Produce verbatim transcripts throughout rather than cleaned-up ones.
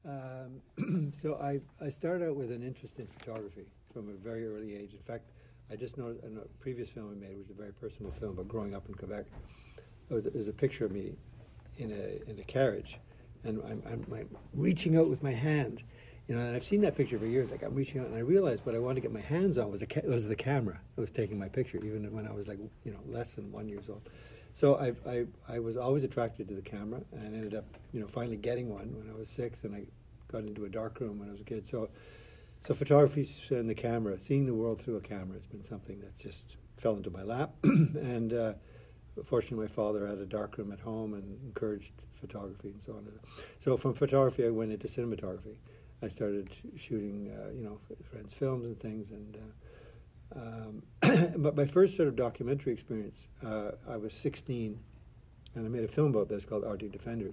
Um, so I, I started out with an interest in photography from a very early age. In fact, I just noticed in a previous film I made, which was a very personal film about growing up in Quebec, there was a, there was a picture of me in a in a carriage, and I'm, I'm, I'm reaching out with my hand, you know. And I've seen that picture for years. Like I'm reaching out, and I realized what I wanted to get my hands on was a ca- was the camera that was taking my picture, even when I was like you know less than one years old. So I, I I was always attracted to the camera, and ended up you know finally getting one when I was six, and I got into a dark room when I was a kid. So so photography and the camera, seeing the world through a camera, has been something that just fell into my lap. and uh, fortunately, my father had a dark room at home and encouraged photography and so on. So from photography, I went into cinematography. I started shooting, uh, you know, friends' films and things, and. Uh, Um, but my first sort of documentary experience, uh, I was sixteen, and I made a film about this called Arctic Defenders.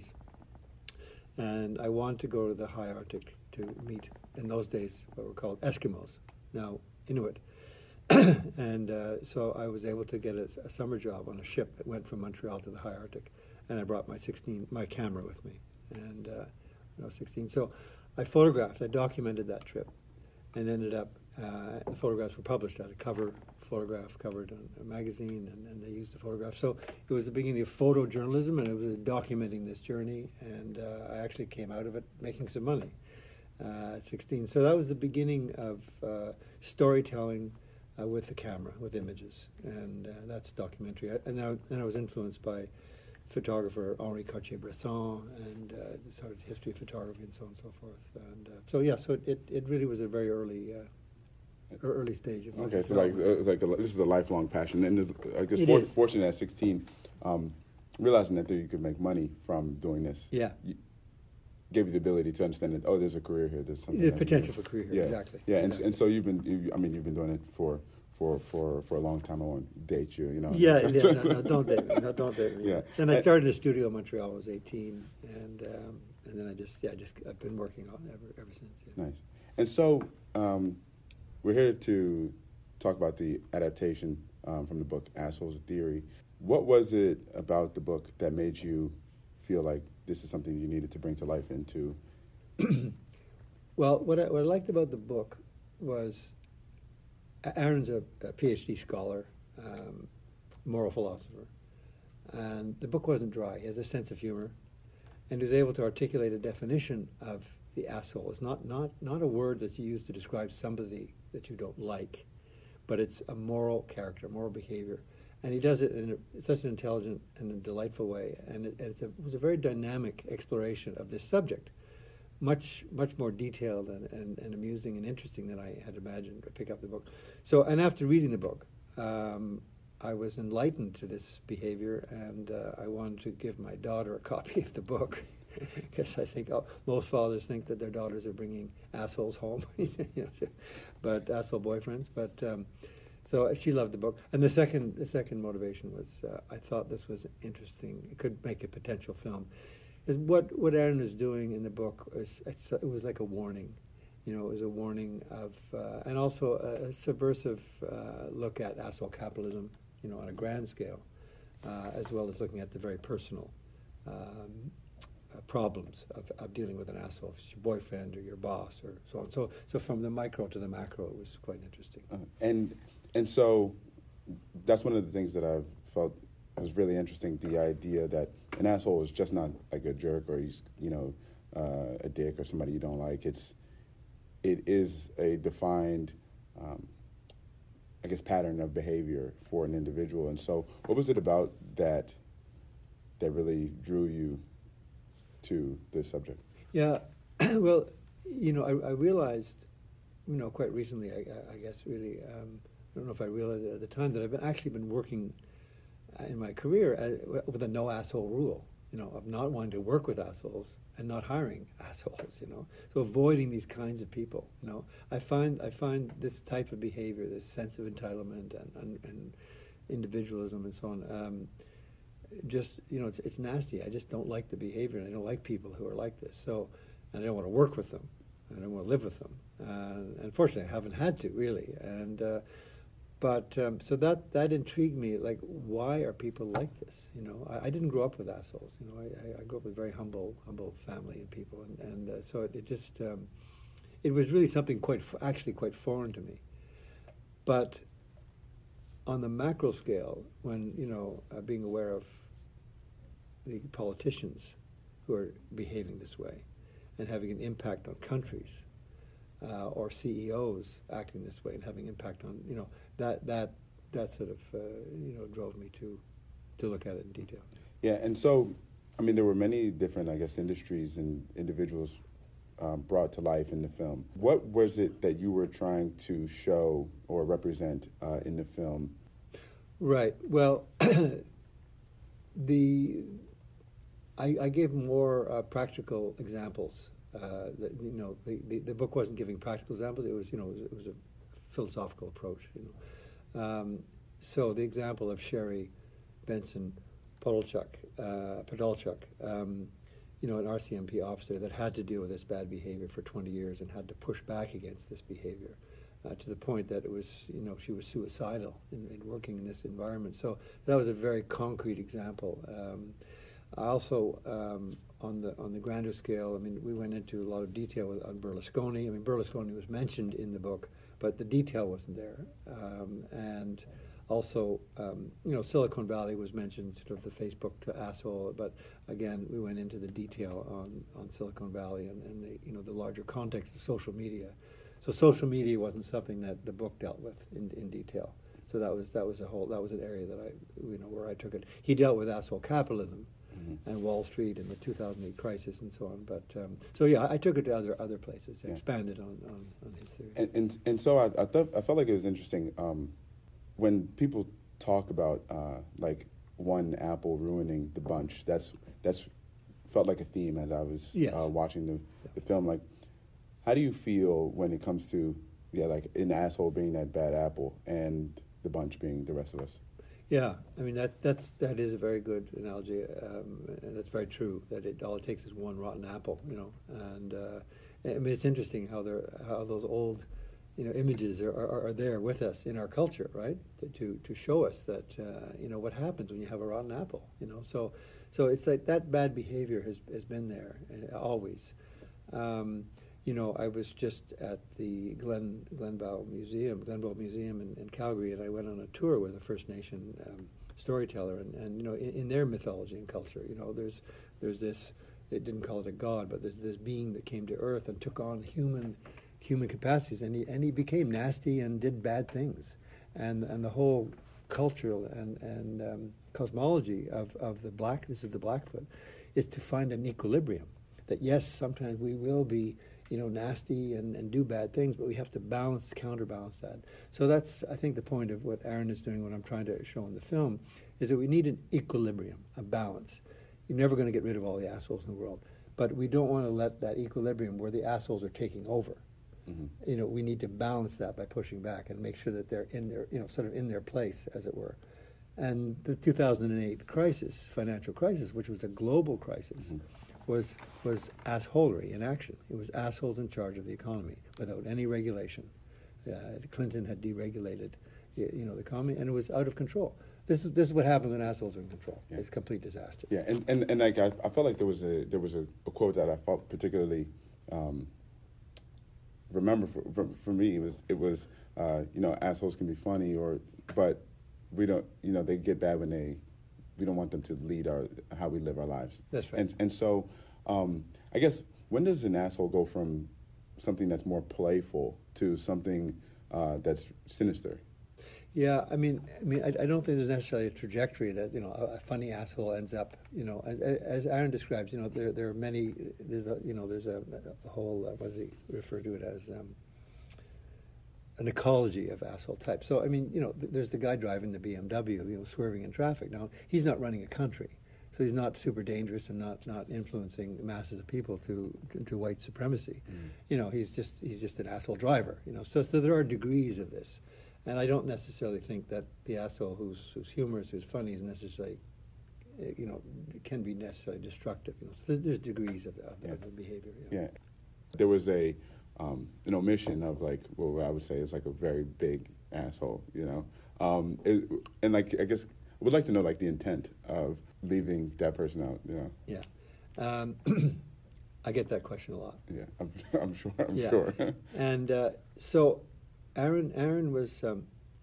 And I wanted to go to the high Arctic to meet, in those days, what were called Eskimos, now Inuit. and uh, so I was able to get a, a summer job on a ship that went from Montreal to the high Arctic. And I brought my sixteen, my camera with me, and uh, when I was sixteen. So I photographed, I documented that trip, and ended up Uh, the photographs were published. I had a cover photograph covered on a magazine, and, and they used the photograph. So it was the beginning of photojournalism, and it was documenting this journey, and uh, I actually came out of it making some money uh, at sixteen. So that was the beginning of uh, storytelling uh, with the camera, with images, and uh, that's documentary. I, and, I, and I was influenced by photographer Henri Cartier-Bresson and uh, the sort of history of photography and so on and so forth. And uh, so, yeah, so it, it really was a very early uh, early stage of my Okay, so like uh, it's like a, this is a lifelong passion, and there's, I guess It for, is. fortunate at sixteen, um, realizing that there you could make money from doing this. Yeah. You, gave you the ability to understand that oh, there's a career here. There's something. The that potential you for career here, yeah. exactly. Yeah, and exactly. and so you've been. You, I mean, you've been doing it for for for for a long time. I won't date you. You know. Yeah, yeah. No, no, don't date me. No, don't date me. Yeah. And I started in a studio in Montreal. I was eighteen, and um, and then I just yeah, just I've been working on it ever ever since. Yeah. Nice. And so um, we're here to talk about the adaptation um, from the book Assholes Theory. What was it about the book that made you feel like this is something you needed to bring to life into? Well, what I, what I liked about the book was Aaron's a, a PhD scholar, um, moral philosopher, and the book wasn't dry. He has a sense of humor, and he was able to articulate a definition of the asshole. It's not, not, not a word that's used to describe somebody that you don't like, but it's a moral character, moral behavior. And he does it in a, such an intelligent and a delightful way. And it, it's a, it was a very dynamic exploration of this subject, much much more detailed and, and, and amusing and interesting than I had imagined to pick up the book. So, and after reading the book, um, I was enlightened to this behavior, and uh, I wanted to give my daughter a copy of the book, because I think oh, most fathers think that their daughters are bringing assholes home, you know, but asshole boyfriends. But um, so she loved the book. And the second the second motivation was uh, I thought this was interesting. It could make a potential film. Is what what Aaron was doing in the book was it's, it was like a warning, you know, it was a warning of uh, and also a, a subversive uh, look at asshole capitalism, you know, on a grand scale, uh, as well as looking at the very personal um, uh, problems of, of dealing with an asshole, if it's your boyfriend or your boss or so on. So so from the micro to the macro, it was quite interesting. Uh, and and so that's one of the things that I've felt was really interesting, the idea that an asshole is just not like a jerk or he's, you know, uh, a dick or somebody you don't like. It's, it is a defined, um, I guess, pattern of behavior for an individual. And so what was it about that that really drew you to this subject? Yeah, well, you know, I, I realized, you know, quite recently, I, I guess, really, um, I don't know if I realized it at the time, that I've been, actually been working in my career uh, with a no asshole rule, you know, of not wanting to work with assholes and not hiring assholes, you know, so avoiding these kinds of people, you know. I find I find this type of behavior, this sense of entitlement and, and, and individualism and so on, um, just, you know, it's, it's nasty. I just don't like the behavior, and I don't like people who are like this. So, and I don't want to work with them. I don't want to live with them. Uh, and unfortunately, I haven't had to, really. And uh, But um, so that that intrigued me. Like, why are people like this? You know, I, I didn't grow up with assholes. You know, I, I grew up with very humble, humble family and people, and and uh, so it, it just um, it was really something quite f- actually quite foreign to me. But on the macro scale, when you know, uh, being aware of the politicians who are behaving this way and having an impact on countries, uh, or C E Os acting this way and having impact on, you know, that that that sort of uh, you know drove me to to look at it in detail. Yeah, and so, I mean, there were many different, I guess, industries and individuals um, brought to life in the film. What was it that you were trying to show or represent uh, in the film? Right. Well, the I, I gave more uh, practical examples. Uh, the, you know, the, the, the book wasn't giving practical examples. It was, you know, it was, it was a philosophical approach. You know, um, so the example of Sherry Benson Podolchuk, uh, Podolchuk, um, you know, an R C M P officer that had to deal with this bad behavior for twenty years and had to push back against this behavior uh, to the point that it was, you know, she was suicidal in, in working in this environment. So that was a very concrete example. Um, I also, um, on the on the grander scale, I mean, we went into a lot of detail with, on Berlusconi. I mean, Berlusconi was mentioned in the book, but the detail wasn't there. Um, and also, um, you know, Silicon Valley was mentioned, sort of the Facebook to asshole. But again, we went into the detail on, on Silicon Valley and, and the you know the larger context of social media. So social media wasn't something that the book dealt with in, in detail. So that was that was a whole that was an area that I you know where I took it. He dealt with asshole capitalism. Mm-hmm. And Wall Street and the two thousand eight crisis and so on. But um, so yeah, I took it to other other places, yeah. expanded on, on, on his theory. And and, and so I I, thought, I felt like it was interesting um, when people talk about uh, like one apple ruining the bunch. That's that's felt like a theme as I was yes. uh, watching the the film. Like, how do you feel when it comes to yeah, like an asshole being that bad apple and the bunch being the rest of us? Yeah, I mean that that's that is a very good analogy, um, and that's very true. That it all it takes is one rotten apple, you know. And uh, I mean it's interesting how they how those old, you know, images are, are, are there with us in our culture, right? To to show us that uh, you know what happens when you have a rotten apple, you know. So so it's like that bad behavior has has been there uh, always. Um, You know, I was just at the Glen Glenbow Museum, Glenbow Museum in, in Calgary, and I went on a tour with a First Nation um, storyteller, and, and you know, in, in their mythology and culture, you know, there's there's this. They didn't call it a god, but there's this being that came to Earth and took on human human capacities, and he and he became nasty and did bad things, and and the whole cultural and and um, cosmology of of the black. This is the Blackfoot, is to find an equilibrium. That yes, sometimes we will be, you know, nasty and, and do bad things, but we have to balance, counterbalance that. So that's, I think, the point of what Aaron is doing, what I'm trying to show in the film, is that we need an equilibrium, a balance. You're never going to get rid of all the assholes in the world, but we don't want to let that equilibrium where the assholes are taking over. Mm-hmm. You know, we need to balance that by pushing back and make sure that they're in their, you know, sort of in their place, as it were. And the two thousand eight crisis, financial crisis, which was a global crisis, mm-hmm. was was assholery in action. It was assholes in charge of the economy without any regulation. Uh, Clinton had deregulated, you know, the economy, and it was out of control. This is this is what happens when assholes are in control. Yeah. It's complete disaster. Yeah, and and, and like I, I felt like there was a there was a, a quote that I felt particularly um, remember for, for for me. It was it was uh, you know, assholes can be funny, or but we don't, you know, they get bad when they. We don't want them to lead our how we live our lives. That's right. And and so, um, I guess when does an asshole go from something that's more playful to something uh, that's sinister? Yeah, I mean, I mean, I, I don't think there's necessarily a trajectory that, you know, a, a funny asshole ends up, you know, as, as Aaron describes, you know, there there are many. There's a you know there's a, a whole uh, what does he refer to it as? Um, an ecology of asshole type. So, I mean, you know, th- there's the guy driving the B M W, you know, swerving in traffic. Now, he's not running a country, so he's not super dangerous and not, not influencing masses of people to to, to white supremacy. Mm. You know, he's just he's just an asshole driver. You know, so so there are degrees of this, and I don't necessarily think that the asshole who's who's humorous, who's funny, is necessarily, you know, can be necessarily destructive. You know, so there's, there's degrees of, of, yeah. of the behavior. You know? Yeah, there was a. Um, an omission of like what I would say is like a very big asshole, you know. Um, it, and like I guess I would like to know like the intent of leaving that person out, you know. Yeah. Um, I get that question a lot. Yeah, I'm, I'm sure. I'm yeah. sure. And uh, so, Aaron, Aaron was um,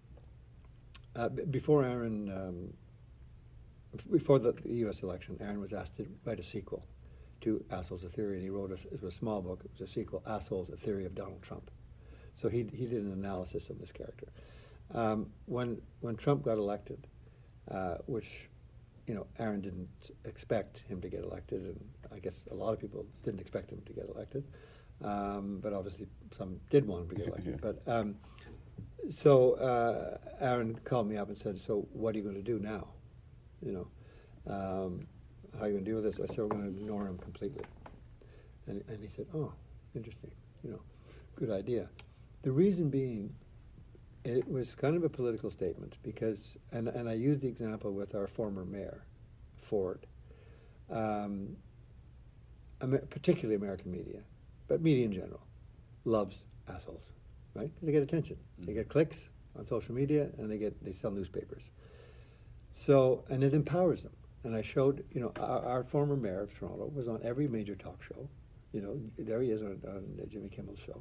uh, b- before Aaron, um, f- before the U S election. Aaron was asked to write a sequel to Assholes: A Theory, and he wrote a, it was a small book. It was a sequel, Assholes: A Theory of Donald Trump. So he he did an analysis of this character. Um, when when Trump got elected, uh, which you know, Aaron didn't expect him to get elected, and I guess a lot of people didn't expect him to get elected, um, but obviously some did want him to get elected. Yeah. But um, so uh, Aaron called me up and said, "So what are you going to do now? You know, um, how are you going to deal with this?" I said, "We're going to ignore him completely." And, and he said, "Oh, interesting. You know, good idea." The reason being, it was kind of a political statement because, and, and I used the example with our former mayor, Ford, um, Amer- particularly American media, but media in general, loves assholes, right? Because they get attention, mm-hmm. they get clicks on social media, and they get they sell newspapers. So, and it empowers them. And I showed, you know, our, our former mayor of Toronto was on every major talk show. You know, there he is on, on Jimmy Kimmel's show,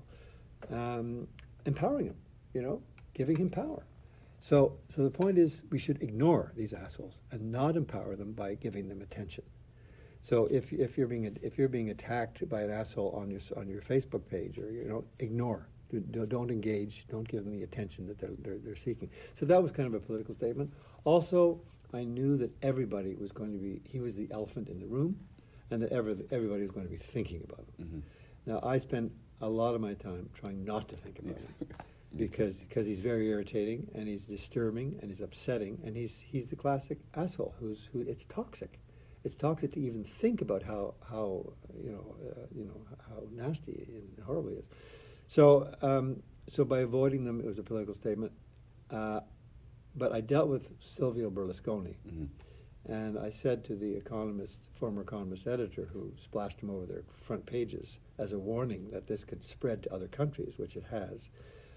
um, empowering him. You know. Giving him power. So so the point is we should ignore these assholes and not empower them by giving them attention. So if if you're being if you're being attacked by an asshole on your on your Facebook page, or you know, ignore. Do, don't engage. Don't give them the attention that they're, they're they're seeking. So that was kind of a political statement. Also, I knew that everybody was going to be he was the elephant in the room, and that ever, everybody was going to be thinking about him. Mm-hmm. Now I spent a lot of my time trying not to think about him. Because because he's very irritating and he's disturbing and he's upsetting and he's he's the classic asshole who's who it's toxic, it's toxic to even think about how how you know uh, you know how nasty and horrible he is. So um, so by avoiding them, it was a political statement. Uh, but I dealt with Silvio Berlusconi, mm-hmm. and I said to the Economist, former Economist editor, who splashed him over their front pages as a warning that this could spread to other countries, which it has.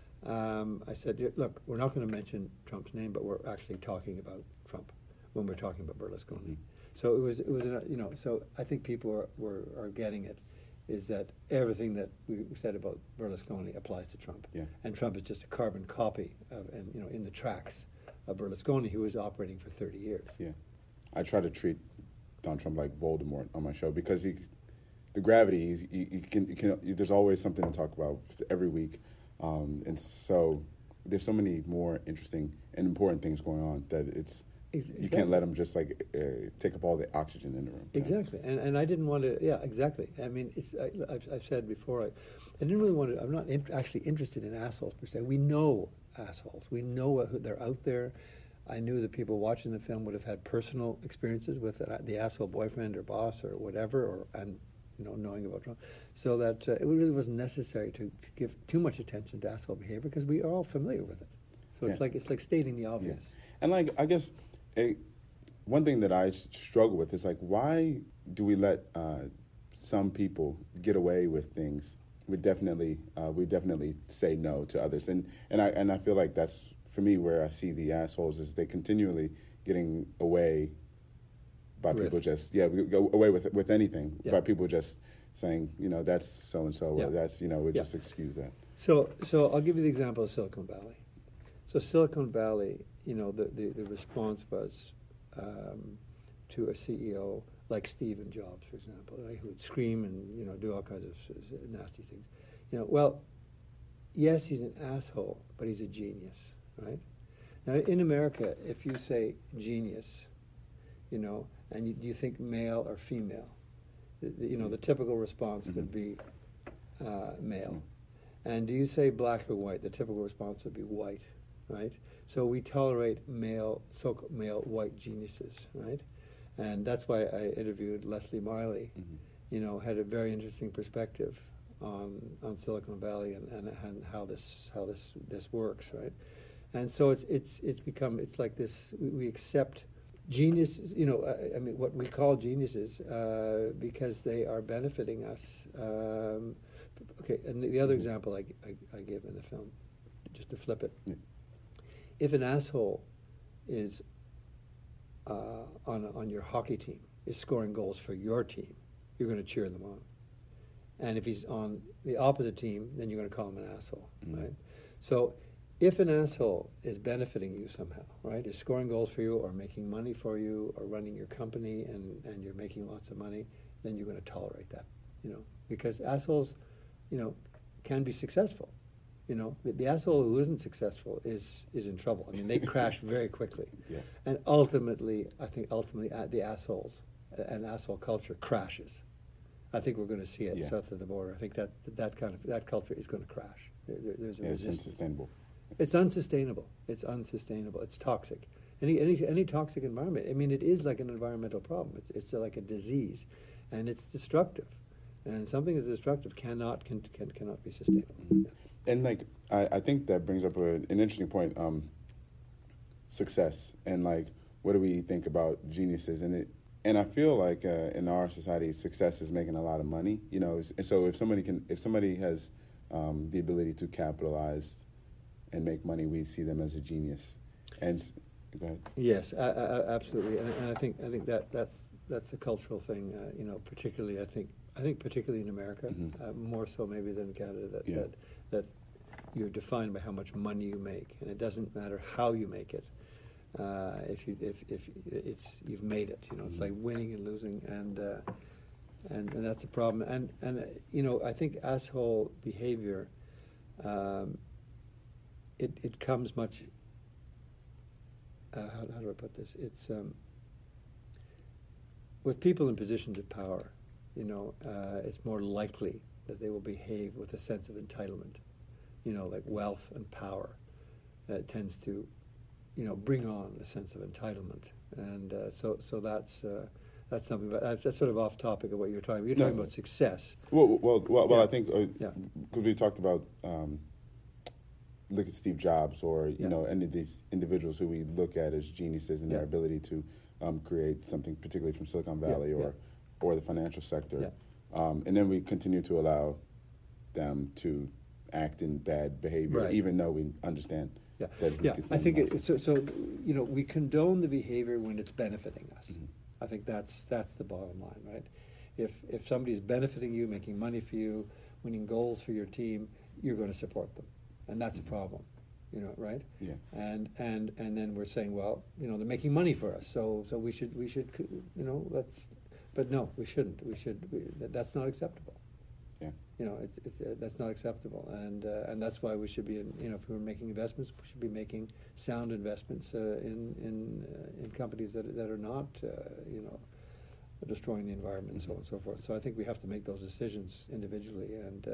Um, I said, look, we're not going to mention Trump's name, but we're actually talking about Trump when we're talking about Berlusconi. Mm-hmm. So it was, it was, you know. So I think people are, were, are getting it, is that everything that we said about Berlusconi applies to Trump, yeah. and Trump is just a carbon copy of, and you know, in the tracks of Berlusconi, who was operating for thirty years. Yeah, I try to treat Donald Trump like Voldemort on my show because he, the gravity, he's, he, he can, he can, there's always something to talk about every week. Um, and so there's so many more interesting and important things going on that it's exactly. You can't let them just like uh, take up all the oxygen in the room. Exactly, and and I didn't want to. Yeah, exactly. I mean, it's I, I've, I've said before. I, I didn't really want to. I'm not in, actually interested in assholes per se. We know assholes. We know who they're out there. I knew that people watching the film would have had personal experiences with uh, the asshole boyfriend or boss or whatever, or and. You know, knowing about Trump, so that uh, it really wasn't necessary to, to give too much attention to asshole behavior because we are all familiar with it. So it's yeah. like it's like stating the obvious. Yeah. And like I guess a, one thing that I struggle with is like why do we let uh, some people get away with things? We definitely uh, we definitely say no to others, and and I and I feel like that's for me where I see the assholes is they continually getting away. By with. people just yeah we go away with with anything yeah. by people just saying you know that's so and so or that's you know we yeah. just excuse that. So so I'll give you the example of Silicon Valley. So Silicon Valley, you know, the the, the response was um, to a C E O like Steve Jobs, for example, right, who would scream and you know do all kinds of nasty things. You know, well, yes, he's an asshole, but he's a genius, right? Now in America, if you say genius, you know. And you, do you think male or female? The, the, you know, the typical response mm-hmm. would be uh, male. Mm-hmm. And do you say black or white? The typical response would be white, right? So we tolerate male, so male white geniuses, right? And that's why I interviewed Leslie Miley. Mm-hmm. You know, had a very interesting perspective on on Silicon Valley and, and, and how this how this this works, right? And so it's it's it's become it's like this. We, we accept. Genius, you know, I, I mean, what we call geniuses uh, because they are benefiting us. Um, okay, and the other mm-hmm. example I, I, I give in the film, just to flip it. Yeah. if an asshole is uh, on on your hockey team, is scoring goals for your team, you're going to cheer them on. And if he's on the opposite team, then you're going to call him an asshole, mm-hmm. right? So if an asshole is benefiting you somehow, right, is scoring goals for you or making money for you or running your company and, and you're making lots of money, then you're going to tolerate that, you know, because assholes, you know, can be successful. You know, the, the asshole who isn't successful is is in trouble. I mean, they crash very quickly. Yeah. And ultimately, I think ultimately uh, the assholes and asshole culture crashes. I think we're going to see it yeah. south of the border. I think that that kind of that culture is going to crash. There, there, there's a yeah, resistance. It's unsustainable. It's unsustainable. It's unsustainable. It's toxic. Any any any toxic environment. I mean, it is like an environmental problem. It's it's like a disease, and it's destructive. And something that's destructive cannot can, can cannot be sustainable. Mm-hmm. Yeah. And like I, I think that brings up a, an interesting point. Um, success and like what do we think about geniuses and it. And I feel like uh, in our society, success is making a lot of money. You know, and so if somebody can, if somebody has um, the ability to capitalize and make money, we see them as a genius. And go ahead. Yes, I, I, absolutely. And, and I think I think that that's that's a cultural thing. Uh, you know, particularly I think I think particularly in America, mm-hmm. uh, more so maybe than Canada. That, yeah. that that you're defined by how much money you make, and it doesn't matter how you make it. Uh, if you if if it's you've made it, you know, it's mm-hmm. like winning and losing, and uh, and and that's a problem. And and uh, you know, I think asshole behavior, um, it it comes much. Uh, how, how do I put this? It's um, with people in positions of power, you know, uh, it's more likely that they will behave with a sense of entitlement. You know, like wealth and power, that tends to, you know, bring on a sense of entitlement, and uh, so so that's uh, that's something. But that's sort of off topic of what you're talking about. You're no. talking about success. Well, well, well, well yeah. I think because uh, yeah. we talked about um, look at Steve Jobs or you yeah. know any of these individuals who we look at as geniuses in yeah. their ability to um, create something, particularly from Silicon Valley yeah. or Yeah. or the financial sector, yeah. um, and then we continue to allow them to act in bad behavior, right. even though we understand. Yeah, that yeah. I think it, so. So you know, we condone the behavior when it's benefiting us. Mm-hmm. I think that's that's the bottom line, right? If if somebody's benefiting you, making money for you, winning goals for your team, you're going to support them, and that's mm-hmm. a problem, you know, right? Yeah. And and and then we're saying, well, you know, they're making money for us, so so we should we should you know let's, but no, we shouldn't. We should. We, that's not acceptable. Yeah. You know, it's, it's, uh, that's not acceptable, and uh, and that's why we should be, in, you know, if we're making investments, we should be making sound investments uh, in in uh, in companies that that are not, uh, you know, destroying the environment and so on and so forth. So I think we have to make those decisions individually and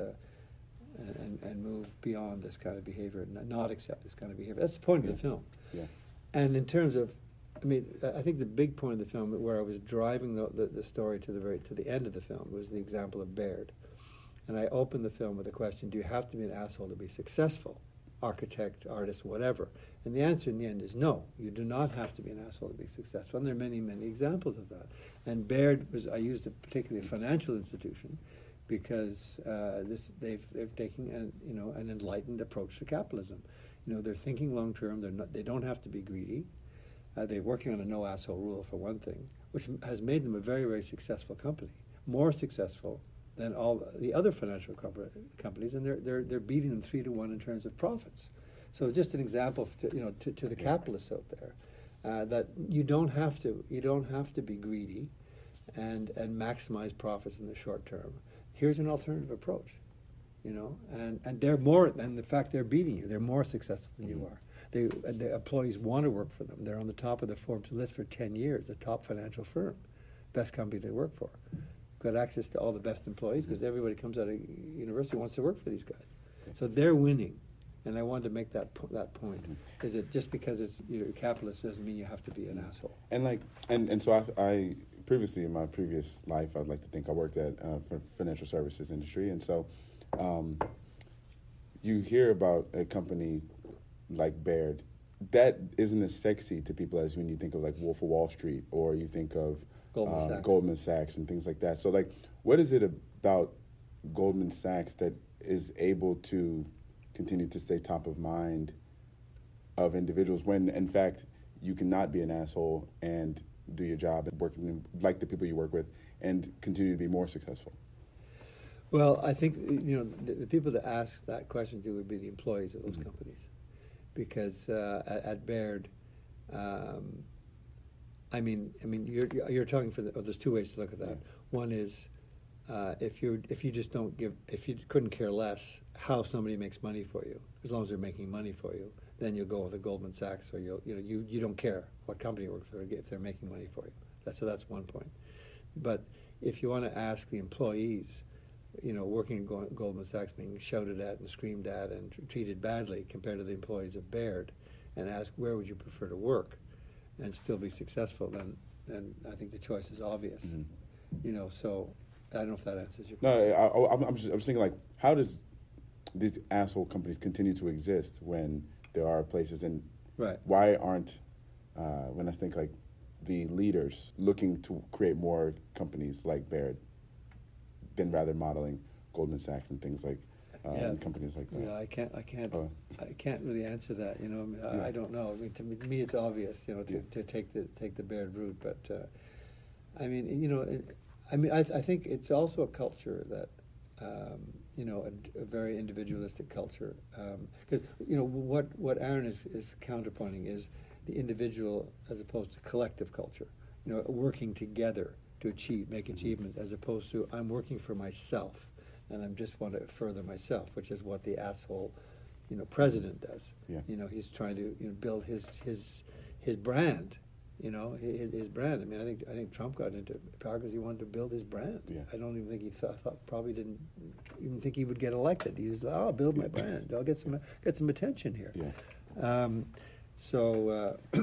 uh, and and move beyond this kind of behavior and not accept this kind of behavior. That's the point yeah. of the film. Yeah. And in terms of, I mean, I think the big point of the film, where I was driving the the, the story to the very to the end of the film, was the example of Baird. And I opened the film with a question, do you have to be an asshole to be successful? Architect, artist, whatever. And the answer in the end is no, you do not have to be an asshole to be successful. And there are many, many examples of that. And Baird was, I used a particularly financial institution because uh, this, they've, they've taken an, you know, an enlightened approach to capitalism. You know, they're thinking long term, they're not, they don't have to be greedy. Uh, they're working on a no asshole rule for one thing, which has made them a very, very successful company. More successful than all the other financial companies, and they're they're they're beating them three to one in terms of profits. So just an example, to, you know, to, to the capitalists out there, uh, that you don't have to you don't have to be greedy, and and maximize profits in the short term. Here's an alternative approach, you know, and and they're more, and the fact they're beating you, they're more successful than mm-hmm. you are. They the employees want to work for them. They're on the top of the Forbes list for ten years, a top financial firm, best company to work for. Got access to all the best employees because everybody comes out of university wants to work for these guys. So they're winning, and I wanted to make that po- that point. Mm-hmm. Is it just because it's you're a capitalist doesn't mean you have to be an asshole? And like, and, and so I, I previously in my previous life, I'd like to think I worked at uh, for financial services industry, and so um, you hear about a company like Baird that isn't as sexy to people as when you think of like Wolf of Wall Street or you think of Goldman um, Sachs. Goldman Sachs and things like that. So, like, what is it about Goldman Sachs that is able to continue to stay top of mind of individuals when, in fact, you cannot be an asshole and do your job and work like the people you work with and continue to be more successful? Well, I think, you know, the, the people to ask that question to would be the employees of those Mm-hmm. companies. Because uh, at, at Baird, um, I mean, I mean, you're you're talking for the, oh, there's two ways to look at that. Yeah. One is uh, if you if you just don't give, if you couldn't care less how somebody makes money for you, as long as they're making money for you, then you'll go with a Goldman Sachs, or you'll you know you, you don't care what company you work for if they're making money for you. That's so that's one point. But if you want to ask the employees, you know, working at Go- Goldman Sachs being shouted at and screamed at and tr- treated badly compared to the employees of Baird, and ask where would you prefer to work and still be successful, then then I think the choice is obvious. Mm-hmm. You know, so I don't know if that answers your question. No, I, I, I'm, just, I'm just thinking, like, how does these asshole companies continue to exist when there are places, and right. why aren't, uh, when I think, like, the leaders looking to create more companies like Baird than rather modeling Goldman Sachs and things like uh, yeah. and companies like that? Yeah, I can't, I can't, uh, I can't really answer that. You know, I, mean, I, yeah. I don't know. I mean, to me, to me it's obvious. You know, to, yeah. to take the take the Baird route, but uh, I mean, you know, it, I mean, I, I think it's also a culture that, um, you know, a, a very individualistic culture. Because um, you know what what Aaron is is counterpointing is the individual as opposed to collective culture. You know, working together to achieve, make achievement, as opposed to I'm working for myself, and I just want to further myself, which is what the asshole, you know, president does. Yeah. You know, he's trying to you know build his his his brand. You know, his, his brand. I mean, I think I think Trump got into power because he wanted to build his brand. Yeah. I don't even think he thought, thought probably didn't even think he would get elected. He was, oh, I'll build my brand. I'll get some get some attention here. Yeah. Um, so. Uh,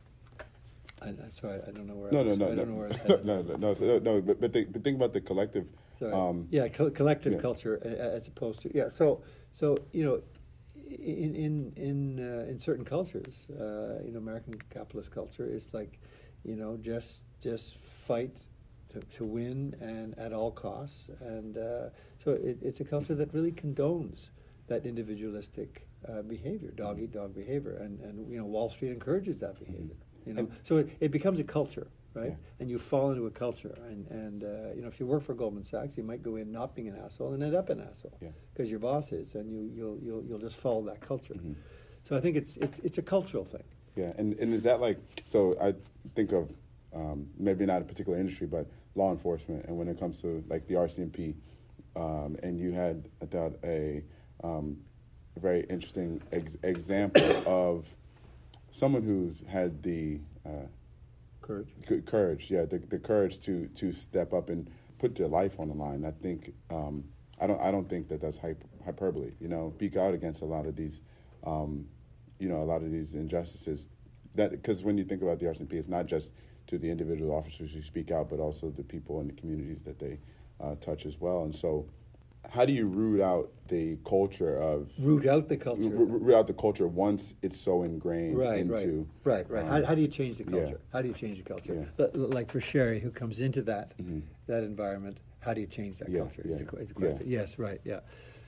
I, sorry, I don't know where. No, I was, no, no, I no, don't know where I was headed. no, no, no, so, no. But but, think, but think about the collective. Sorry. Um, yeah, co- collective yeah. culture uh, as opposed to yeah. So so you know, in in in uh, in certain cultures, uh, you know, American capitalist culture is like, you know, just just fight to, to win and at all costs, and uh, so it, it's a culture that really condones that individualistic uh, behavior, dog eat dog behavior, and and you know, Wall Street encourages that behavior. Mm-hmm. You know, and, so it, it becomes a culture, right? Yeah. And you fall into a culture, and and uh, you know, if you work for Goldman Sachs, you might go in not being an asshole and end up an asshole because yeah. your boss is, and you you'll you'll you'll just follow that culture. Mm-hmm. So I think it's it's it's a cultural thing. Yeah, and and is that like so? I think of um, maybe not a particular industry, but law enforcement, and when it comes to like the R C M P, um, and you had I thought a, um, a very interesting ex- example of someone who's had the uh, courage, c- courage, yeah, the, the courage to to step up and put their life on the line. I think um, I don't I don't think that that's hyper, hyperbole. You know, speak out against a lot of these, um, you know, a lot of these injustices. That because when you think about the R C M P, it's not just to the individual officers who speak out, but also the people in the communities that they uh, touch as well. And so, how do you root out the culture of root out the culture r- root out the culture once it's so ingrained right, into right, right, right. Um, how, how do you change the culture? Yeah. How do you change the culture? Yeah. L- like for Sherry, who comes into that mm-hmm. that environment, how do you change that yeah, culture? Yeah, is the, is the question. yeah. Yes, right, yeah,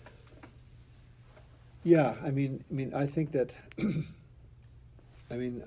yeah. I mean, I mean, I think that. I mean,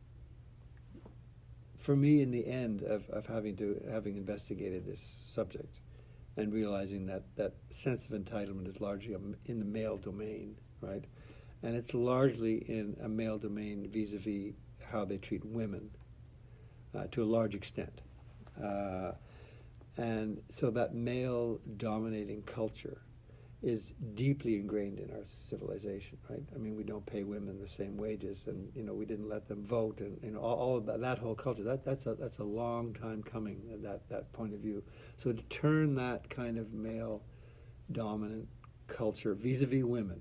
for me, in the end of, of having to having investigated this subject, and realizing that that sense of entitlement is largely in the male domain, right? And it's largely in a male domain vis-a-vis how they treat women, uh, to a large extent. Uh, and so that male-dominating culture is deeply ingrained in our civilization, right? I mean, we don't pay women the same wages, and you know, we didn't let them vote, and you know, all, all of that, that whole culture. That that's a that's a long time coming. That that point of view. So to turn that kind of male-dominant culture vis-a-vis women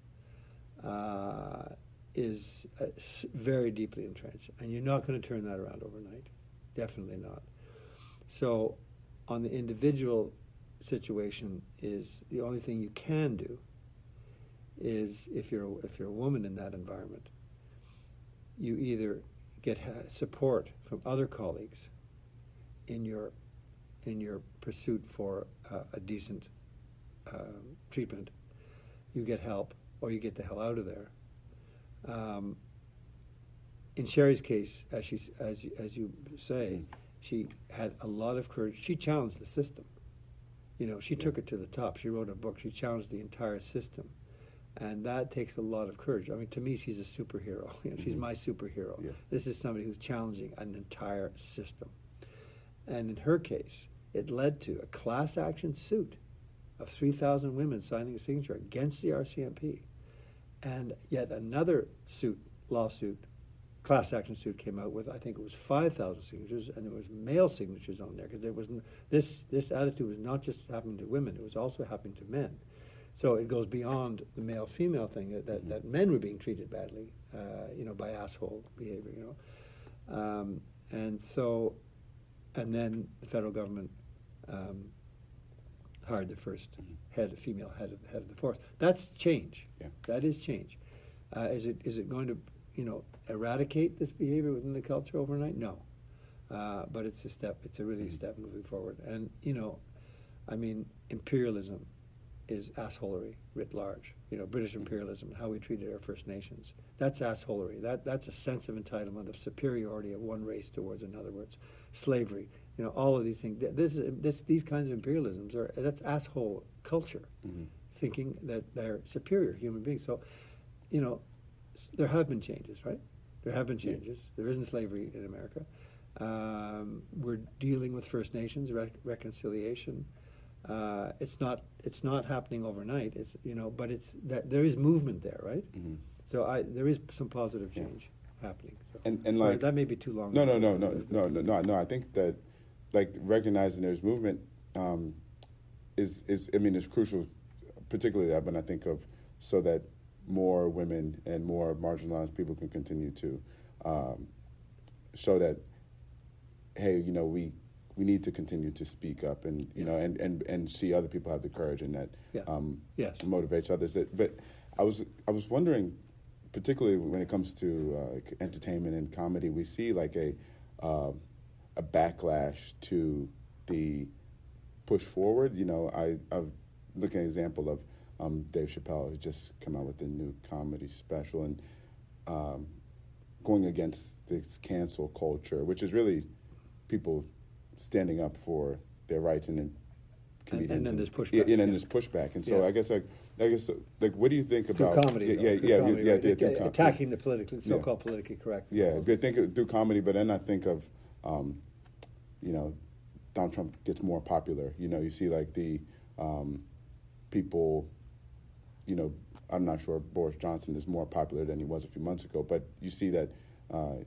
uh, is uh, very deeply entrenched, and you're not going to turn that around overnight. Definitely not. So, on the individual situation, is the only thing you can do is if you're if you're a woman in that environment, you either get ha- support from other colleagues in your in your pursuit for uh, a decent um, treatment, you get help, or you get the hell out of there. Um, in Sherry's case, as she as you, as you say, she had a lot of courage. She challenged the system. You know, she yeah. took it to the top. She wrote a book. She challenged the entire system, and that takes a lot of courage. I mean, to me, she's a superhero. You know, she's mm-hmm. my superhero. Yeah. This is somebody who's challenging an entire system, and in her case, it led to a class action suit of three thousand women signing a signature against the R C M P, and yet another suit, lawsuit, class action suit came out with, I think it was five thousand signatures, and there was male signatures on there, because there was this this attitude was not just happening to women, it was also happening to men. So it goes beyond the male-female thing, that, that, that men were being treated badly, uh, you know, by asshole behavior, you know. Um, and so, and then the federal government um, hired the first head, female head of, head of the force. That's change. Yeah. That is change. Uh, is it is it going to, you know, eradicate this behavior within the culture overnight? No. Uh, but it's a step. It's a really mm-hmm. step moving forward. And, you know, I mean, imperialism is assholery writ large. You know, British imperialism and how we treated our First Nations. That's assholery. That that's a sense of entitlement, of superiority of one race towards another. Words, slavery. You know, all of these things. This is this these kinds of imperialisms are that's asshole culture, mm-hmm. thinking that they're superior human beings. So, you know, there have been changes, right? There have been changes. Yeah. There isn't slavery in America. Um, we're dealing with First Nations rec- reconciliation. Uh, it's not it's not happening overnight. It's you know, but it's that there is movement there, right? Mm-hmm. So I there is some positive change yeah. happening. So. And and Sorry, like that may be too long. No, no, no, no, no, no, no, no. I think that like recognizing there's movement um, is is I mean is crucial, particularly that when I think of so that more women and more marginalized people can continue to um, show that hey, you know we. we need to continue to speak up and you yeah. know and, and, and see other people have the courage and that yeah. um, yes. motivates others. That, but I was I was wondering, particularly when it comes to uh, entertainment and comedy, we see like a uh, a backlash to the push forward. You know, I I'm looking at an example of um, Dave Chappelle who just come out with a new comedy special and um, going against this cancel culture, which is really people standing up for their rights and then comedians. And, and then there's pushback. Yeah, and then yeah. there's pushback. And so yeah. I guess like I guess like what do you think through about comedy? Yeah, though, yeah, through yeah, comedy, yeah, right? yeah, yeah, attacking the politically so-called yeah. politically correct. Yeah, I think of, through comedy, but then I think of um, you know, Donald Trump gets more popular. You know, you see like the um, people, you know, I'm not sure Boris Johnson is more popular than he was a few months ago, but you see that uh,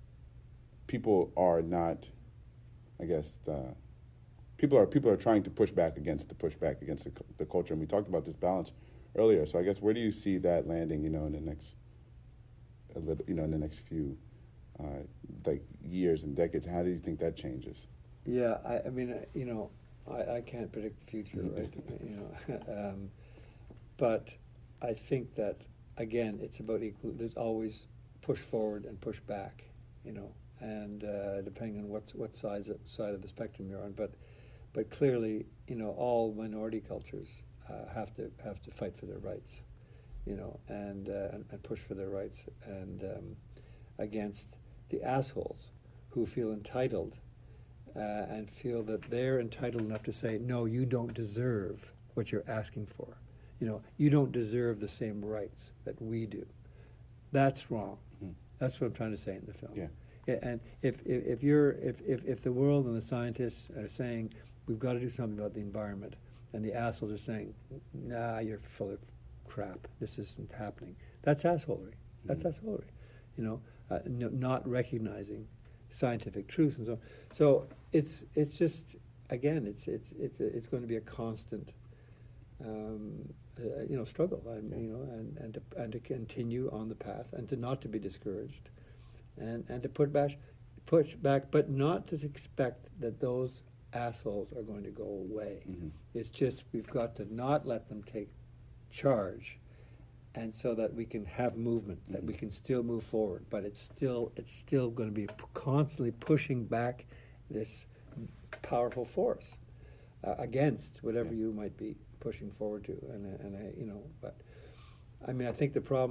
people are not, I guess, uh, people are people are trying to push back against the pushback against the, the culture, and we talked about this balance earlier. So I guess where do you see that landing? You know, in the next, a little, you know, in the next few, uh, like years and decades. How do you think that changes? Yeah, I, I mean, you know, I, I can't predict the future, right? you know, um, but I think that again, it's about equal. There's always push forward and push back. You know. And uh, depending on what what size of, side of the spectrum you're on, but but clearly, you know, all minority cultures uh, have to have to fight for their rights, you know, and uh, and, and push for their rights, and um, against the assholes who feel entitled uh, and feel that they're entitled enough to say, no, you don't deserve what you're asking for, you know, you don't deserve the same rights that we do. That's wrong. Mm-hmm. That's what I'm trying to say in the film. Yeah. And if, if, if you're if, if, if the world and the scientists are saying we've got to do something about the environment, and the assholes are saying, nah, you're full of crap, this isn't happening, that's assholery. That's mm-hmm. assholery. You know, uh, no, not recognizing scientific truths and so on. So it's it's just again it's it's it's it's going to be a constant um, uh, you know struggle. I mean, you know, and and to, and to continue on the path and to not to be discouraged. And and to put back, push back, but not to expect that those assholes are going to go away. Mm-hmm. It's just we've got to not let them take charge, and so that we can have movement, mm-hmm. that we can still move forward. But it's still it's still going to be constantly pushing back this powerful force uh, against whatever yeah. you might be pushing forward to. And and I, you know, but I mean, I think the problem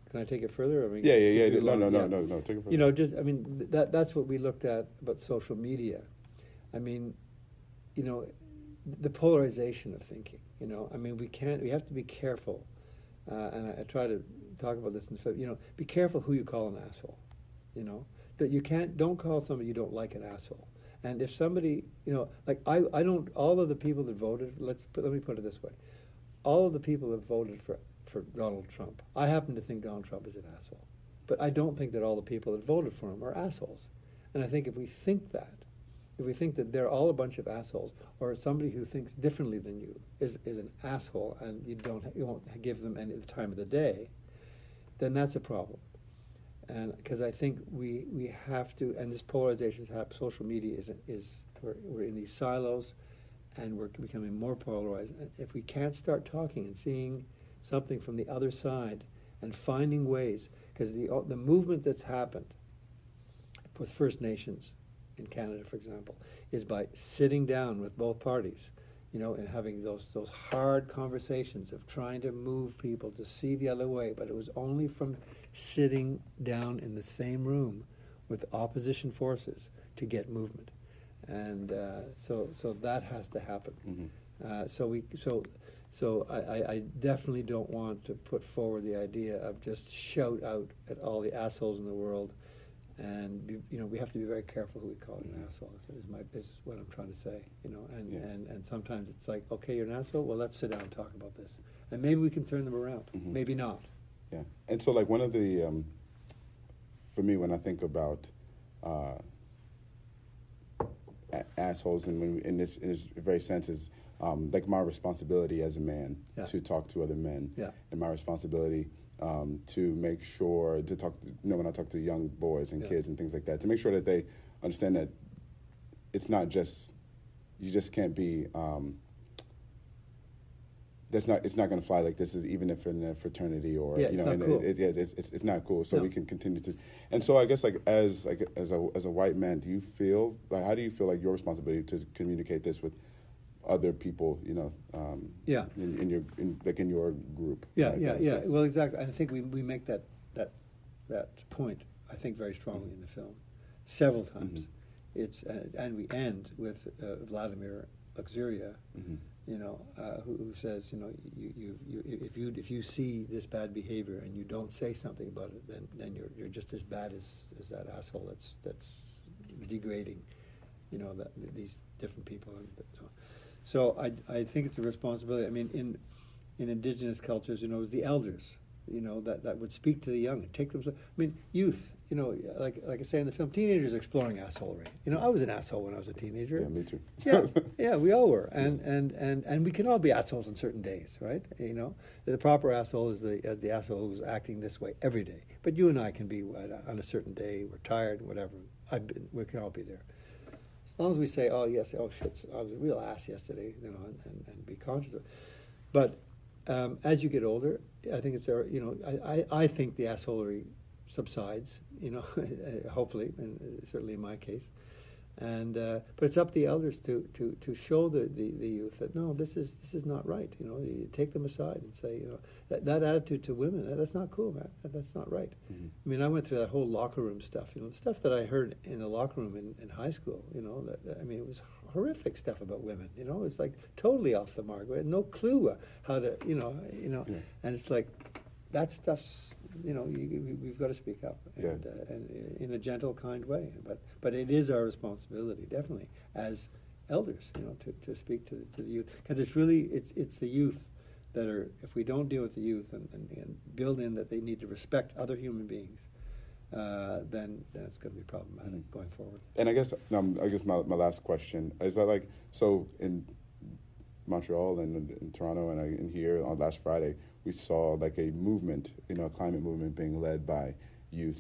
can I take it further? I mean, Yeah, yeah, it's yeah. too No, long. no, no, Yeah. no, no. Take it further. You know, just I mean, th- that that's what we looked at about social media. I mean, you know, the polarization of thinking. You know, I mean, we can't. We have to be careful. Uh, and I, I try to talk about this in the film. You know, be careful who you call an asshole. You know, that you can't. Don't call somebody you don't like an asshole. And if somebody, you know, like I, I don't. All of the people that voted. Let's put, let me put it this way. All of the people that voted for for Donald Trump. I happen to think Donald Trump is an asshole. But I don't think that all the people that voted for him are assholes. And I think if we think that, if we think that they're all a bunch of assholes, or somebody who thinks differently than you is, is an asshole, and you don't you won't give them any the time of the day, then that's a problem. And because I think we we have to, and this polarization is happening. Social media is is we're, we're in these silos, and we're becoming more polarized. If we can't start talking and seeing something from the other side, and finding ways. Because the the movement that's happened with First Nations in Canada, for example, is by sitting down with both parties, you know, and having those those hard conversations of trying to move people to see the other way. But it was only from sitting down in the same room with opposition forces to get movement, and uh, so so that has to happen. Mm-hmm. Uh, so we so. So I, I definitely don't want to put forward the idea of just shout out at all the assholes in the world, and be, you know we have to be very careful who we call an asshole. Is my is what I'm trying to say. You know, and, yeah. and, and sometimes it's like, okay, you're an asshole. Well, let's sit down and talk about this, and maybe we can turn them around. Mm-hmm. Maybe not. Yeah, and so like one of the um, for me when I think about uh, a- assholes, and when we, in this in this very sense is. Um, like my responsibility as a man yeah. to talk to other men, yeah. and my responsibility um, to make sure to talk. To, you know, when I talk to young boys and yeah. kids and things like that, to make sure that they understand that it's not just you just can't be. Um, that's not. It's not going to fly like this. Is even if in a fraternity or yeah, you know, it's and not cool. it, it, it's, it's it's not cool. So no. we can continue to. And so I guess like as like as a as a white man, do you feel like how do you feel like your responsibility to communicate this with other people, you know, um, yeah, in, in your in, like in your group. Yeah, like yeah, that, yeah. so. Well, exactly. I think we, we make that that that point. I think very strongly mm-hmm. in the film, several times. Mm-hmm. It's uh, and we end with uh, Vladimir Luxuria, mm-hmm. you know, uh, who, who says, you know, you, you, you if you if you see this bad behavior and you don't say something about it, then then you're you're just as bad as, as that asshole that's that's degrading, you know, that these different people and so on. So I, I think it's a responsibility. I mean, in in indigenous cultures, you know, it was the elders, you know, that, that would speak to the young and take them. I mean, youth, you know, like like I say in the film, teenagers are exploring assholery. You know, I was an asshole when I was a teenager. Yeah, me too. yeah, yeah, we all were, and, and, and, and we can all be assholes on certain days, right? You know, the proper asshole is the as the asshole who's acting this way every day. But you and I can be on a certain day. We're tired, whatever. I've been, we can all be there. As long as we say, oh, yes, oh, shit, I was a real ass yesterday, you know, and, and, and be conscious of it. But um, as you get older, I think it's, you know, I, I, I think the assholery subsides, you know, hopefully, and certainly in my case. And uh, but it's up to the elders to, to, to show the, the, the youth that, no, this is this is not right. You know, you take them aside and say, you know, that, that attitude to women, that, that's not cool, man. That, that's not right. Mm-hmm. I mean, I went through that whole locker room stuff. You know, the stuff that I heard in the locker room in, in high school. You know, that I mean, it was horrific stuff about women. You know, it's like totally off the mark. We had no clue how to, you know, you know, yeah. And it's like that stuff's. You know, you, we've got to speak up, and, yeah. uh, and in a gentle, kind way. But but it is our responsibility, definitely, as elders, you know, to, to speak to the, to the youth, because it's really it's it's the youth that are. If we don't deal with the youth and, and, and build in that they need to respect other human beings, uh, then then it's going to be problematic mm-hmm. going forward. And I guess um, I guess my my last question is that like so in Montreal and in Toronto and, and here on last Friday, we saw like a movement, you know, a climate movement being led by youth.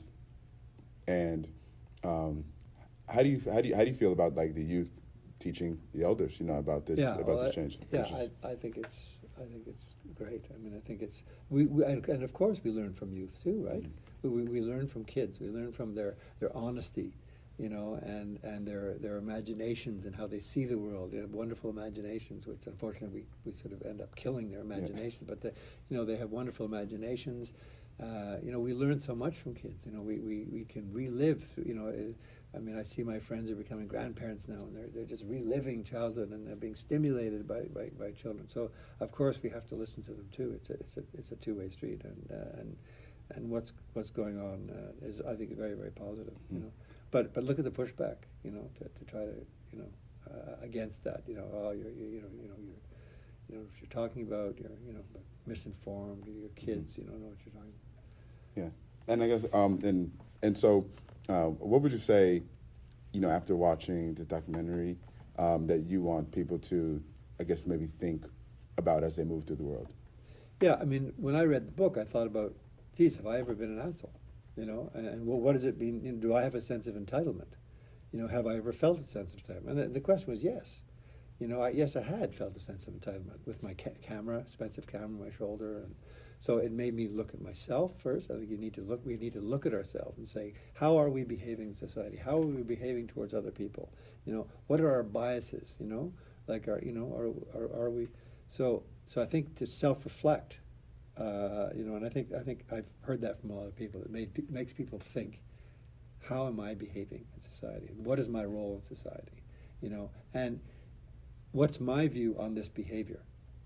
And um, how do you how do you how do you feel about like the youth teaching the elders, you know, about this yeah, about well, this change? Yeah, I, I think it's I think it's great. I mean, I think it's we, we and, and of course we learn from youth too, right? Mm-hmm. We we learn from kids. We learn from their their honesty. You know, and, and their their imaginations and how they see the world. They have wonderful imaginations, which unfortunately we, we sort of end up killing their imagination. Yeah. But the, you know, they have wonderful imaginations. uh, you know, we learn so much from kids. You know, we, we, we can relive, you know, it, I mean, I see my friends are becoming grandparents now, and they're, they're just reliving childhood, and they're being stimulated by, by, by children. So, of course, we have to listen to them, too. It's a, it's a, it's a two-way street, and, uh, and, and what's, what's going on uh, is, I think, very, very positive, mm-hmm. you know. But, but look at the pushback, you know, to, to try to, you know, uh, against that, you know, oh, you're, you, you know, you know, you're, you know, what you're talking about, you're, you know, misinformed, your kids, mm-hmm. you don't know what you're talking about. Yeah, and I guess, um, and, and so, Uh, what would you say, you know, after watching the documentary, um, that you want people to, I guess, maybe think about as they move through the world? Yeah, I mean, when I read the book, I thought about, geez, have I ever been an asshole? You know, and, and well, what does it mean? You know, do I have a sense of entitlement? You know, have I ever felt a sense of entitlement? And the, the question was yes. You know, I, yes, I had felt a sense of entitlement with my ca- camera, expensive camera on my shoulder, and so it made me look at myself first. I think you need to look. We need to look at ourselves and say, how are we behaving in society? How are we behaving towards other people? You know, what are our biases? You know, like our, you know, are are, are we? So so I think to self-reflect. Uh, you know, and I think I think I've heard that from a lot of people. It made it makes people think, how am I behaving in society? What is my role in society? You know, and what's my view on this behavior?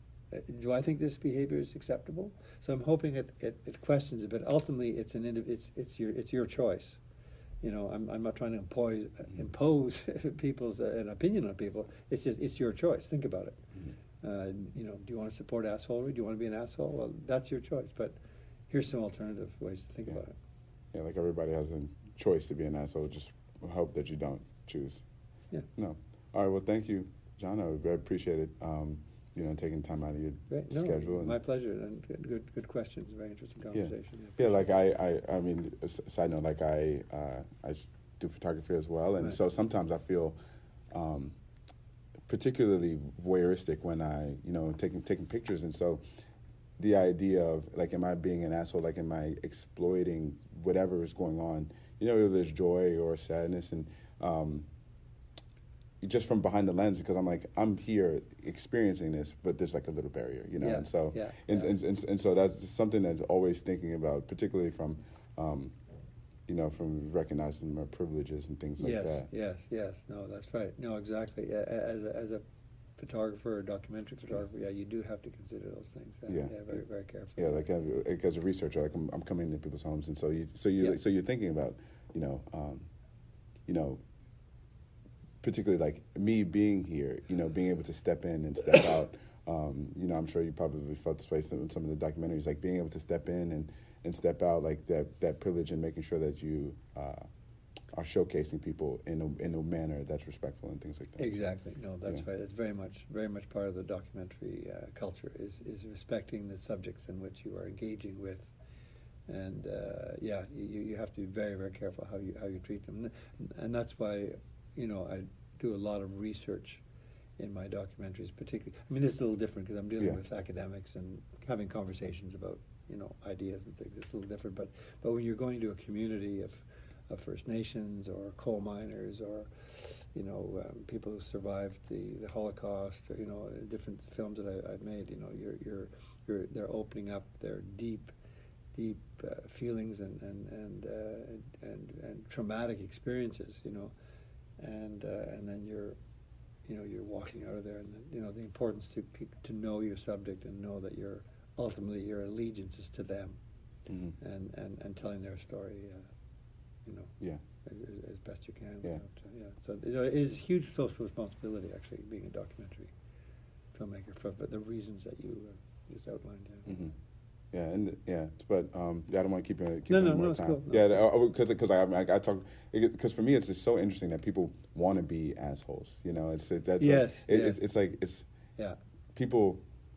Do I think this behavior is acceptable? So I'm hoping it, it, it questions it, but ultimately it's an indiv- it's it's your it's your choice. You know, I'm I'm not trying to impose impose people's uh, an opinion on people. It's just it's your choice. Think about it. Mm-hmm. Uh, you know, do you want to support assholery? Do you want to be an asshole? Well, that's your choice. But here's some alternative ways to think yeah. about it. Yeah, like everybody has a choice to be an asshole. Just hope that you don't choose. Yeah. No. All right. Well, thank you, John. I very appreciate it. Um, you know, taking time out of your Great. No, schedule. And my pleasure, and good, good, good questions. Very interesting conversation. Yeah, yeah like I, I, I mean, a side note, like I, uh, I do photography as well, and right. so sometimes I feel um, particularly voyeuristic when I, you know, taking taking pictures, and so the idea of like, am I being an asshole? Like, am I exploiting whatever is going on? You know, whether there's joy or sadness, and um, just from behind the lens, because I'm like, I'm here experiencing this, but there's like a little barrier, you know? Yeah, and so, yeah, and, yeah. And, and, and so that's just something that's always thinking about, particularly from, um, you know, from recognizing my privileges and things like yes, that. Yes, yes, no, that's right. No, exactly. As a, as a photographer or documentary photographer, yeah, you do have to consider those things. Yeah, yeah. yeah very, very carefully. Yeah, like uh, as a researcher, like I'm, I'm coming into people's homes, and so you, so you, yeah. so you're thinking about, you know, um, you know, particularly like me being here, you know, being able to step in and step out. Um, you know, I'm sure you probably felt this way in some of the documentaries, like being able to step in and, and step out, like that, that privilege, and making sure that you uh, are showcasing people in a, in a manner that's respectful and things like that. Exactly. No, that's yeah. right. That's very much very much part of the documentary uh, culture is is respecting the subjects in which you are engaging with. And uh, yeah, you, you have to be very, very careful how you how you treat them, and, and that's why, you know, I do a lot of research in my documentaries, particularly. I mean, this is a little different because I'm dealing yeah. with academics and having conversations about, you know, ideas and things. It's a little different, but but when you're going to a community of, of First Nations or coal miners or, you know, um, people who survived the, the Holocaust, or, you know, different films that I, I've made, you know, you're you're you're they're opening up their deep. deep uh, feelings and and and, uh, and and traumatic experiences, you know, and uh, and then you're, you know, you're walking out of there, and you know the importance to to know your subject and know that you're ultimately your allegiance is to them, mm-hmm. and, and and telling their story, uh, you know, yeah, as, as best you can. Yeah, without, uh, yeah. So you know, it is huge social responsibility actually being a documentary filmmaker for but the reasons that you uh, just outlined. Yeah. Mm-hmm. Yeah, and yeah, but um, yeah, I don't want to keep it. Keep no, it no, more no, time. Cool. No, yeah, because because I, I I talk because for me it's just so interesting that people want to be assholes. You know, it's it, that's yes, like, it, yes. it's it's like it's yeah. People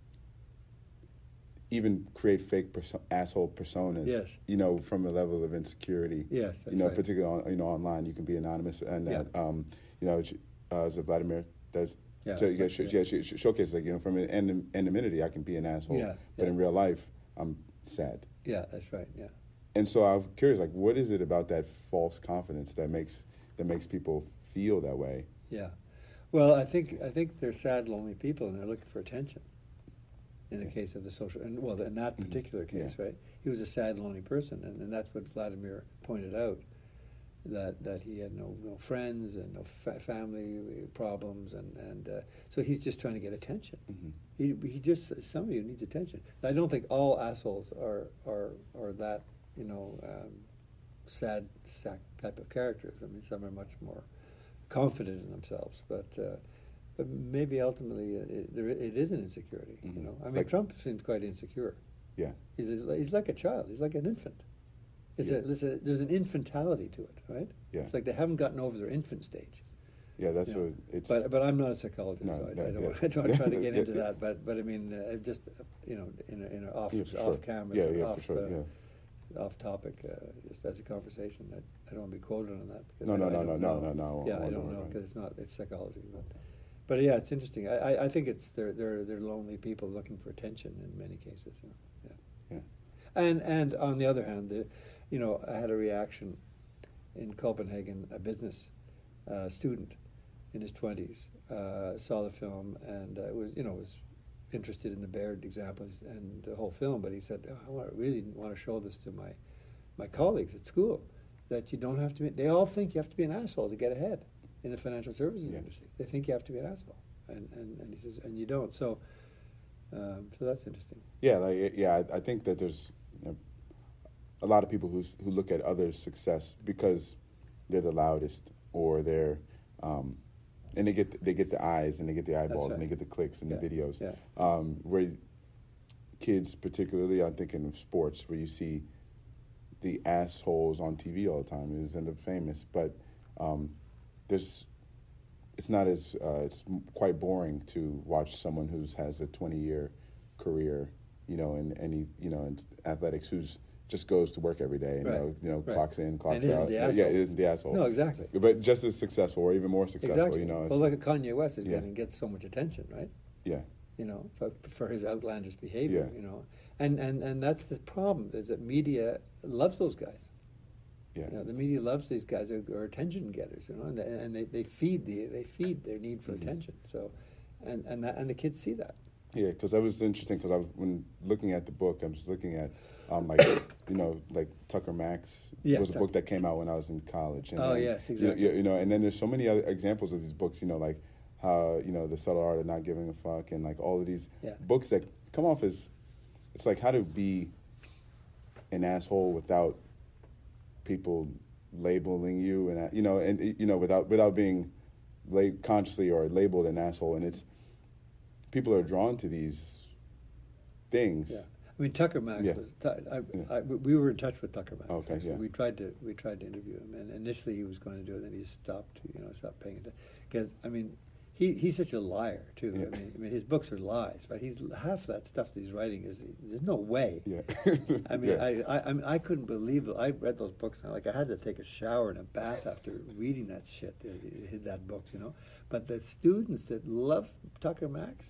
even create fake perso- asshole personas. Yes. You know, from a level of insecurity. Yes, that's you know, right. particularly on you know online, you can be anonymous, and yeah. that um, you know, uh, is it Vladimir does. Yeah, so yeah, yeah. sh- yeah, sh- sh- showcase like you know from an anonymity, I can be an asshole, yeah, but yeah. in real life, I'm sad. Yeah, that's right. Yeah. And so I'm curious, like, what is it about that false confidence that makes that makes people feel that way? Yeah. Well, I think I think they're sad, lonely people, and they're looking for attention. in the case of the social, and well, in that Mhm. particular case, Yeah. right? He was a sad, lonely person, and, and that's what Vladimir pointed out, that that he had no no friends and no fa- family problems, and and uh, so he's just trying to get attention. Mhm. He he just somebody who needs attention. I don't think all assholes are are are that you know um, sad sack type of characters. I mean, some are much more confident in themselves, but. Uh, But maybe ultimately uh, it, there, it is an insecurity. Mhm. You know, I mean, Like- Trump seems quite insecure. Yeah. He's a, he's like a child. He's like an infant. It's Yeah. a, there's a there's an infantality to it, right? Yeah. It's like they haven't gotten over their infant stage. Yeah, that's you know. what it's. But but I'm not a psychologist, No, so I, no, I don't yeah. want, I don't try to get Yeah, into yeah. that. But but I mean, uh, just uh, you know, in a, in a off Yeah, for off sure. camera, Yeah, yeah, off, for sure. uh, Yeah. off topic, uh, just as a conversation. I, I don't want to be quoted on that. Because No, I, no, I no, don't no, know. no, no, no, Yeah, I I don't don't know, know right. because it's not it's psychology, but. But yeah, it's interesting. I, I, I think it's they're they're they're lonely people looking for attention in many cases. You know? Yeah. Yeah. And and on the other hand, the, you know, I had a reaction in Copenhagen. A business uh, student in his twenties uh, saw the film and uh, was you know was interested in the Baird examples and the whole film. But he said, oh, I want, really want to show this to my my colleagues at school, that you don't have to be. They all think you have to be an asshole to get ahead in the financial services Yeah. industry. They think you have to be an asshole, and and, and he says, and you don't. So, um, so that's interesting. Yeah, like yeah, I, I think that there's you know, a lot of people who who look at others' success because they're the loudest or they're, um, and they get they get the eyes and they get the eyeballs right. and they get the clicks and Yeah, the videos. yeah. Um, where kids, particularly, I'm thinking of sports, where you see the assholes on T V all the time. Who end up famous, but um, there's it's not as uh, it's m- quite boring to watch someone who has a twenty year career, you know, in any you know in athletics, who's just goes to work every day, and, Right, you know, you know right. clocks in, clocks And isn't out. the Yeah, asshole. yeah, it isn't the asshole. No, exactly. But just as successful, or even more successful, Exactly. you know. It's, Well, look at Kanye West is Yeah. getting gets so much attention, right? yeah, You know, for, for his outlandish behavior. Yeah. You know, and and and that's the problem is that media loves those guys. yeah. You know, the media loves these guys who are attention getters. You know, and they, and they, they feed the they feed their need for Mhm. attention. So, and and that, and the kids see that. Yeah, because that was interesting. Because I was when looking at the book, I was looking at um, like you know like Tucker Max Yeah, was a Tuck- book that came out when I was in college. And Oh, then, yes, you know, exactly. You, you know, and then there's so many other examples of these books. You know, like how you know the subtle art of not giving a fuck, and like all of these Yeah. books that come off as it's like how to be an asshole without people labeling you and you know and you know without without being la- consciously or labeled an asshole, and it's people are drawn to these things. Yeah, I mean Tucker Max Yeah. was. Tu- I, Yeah. I, we were in touch with Tucker Max. Okay, actually. yeah. We tried to we tried to interview him, and initially he was going to do it, then he just stopped. You know, stopped paying attention because I mean. He, he's such a liar too. Yeah. I mean, I mean, his books are lies, but he's half that stuff that he's writing is there's no way. Yeah. I mean, Yeah. I, I, I mean, I couldn't believe it. I read those books, and like I had to take a shower and a bath after reading that shit, uh, uh, that books, you know. But the students that love Tucker Max,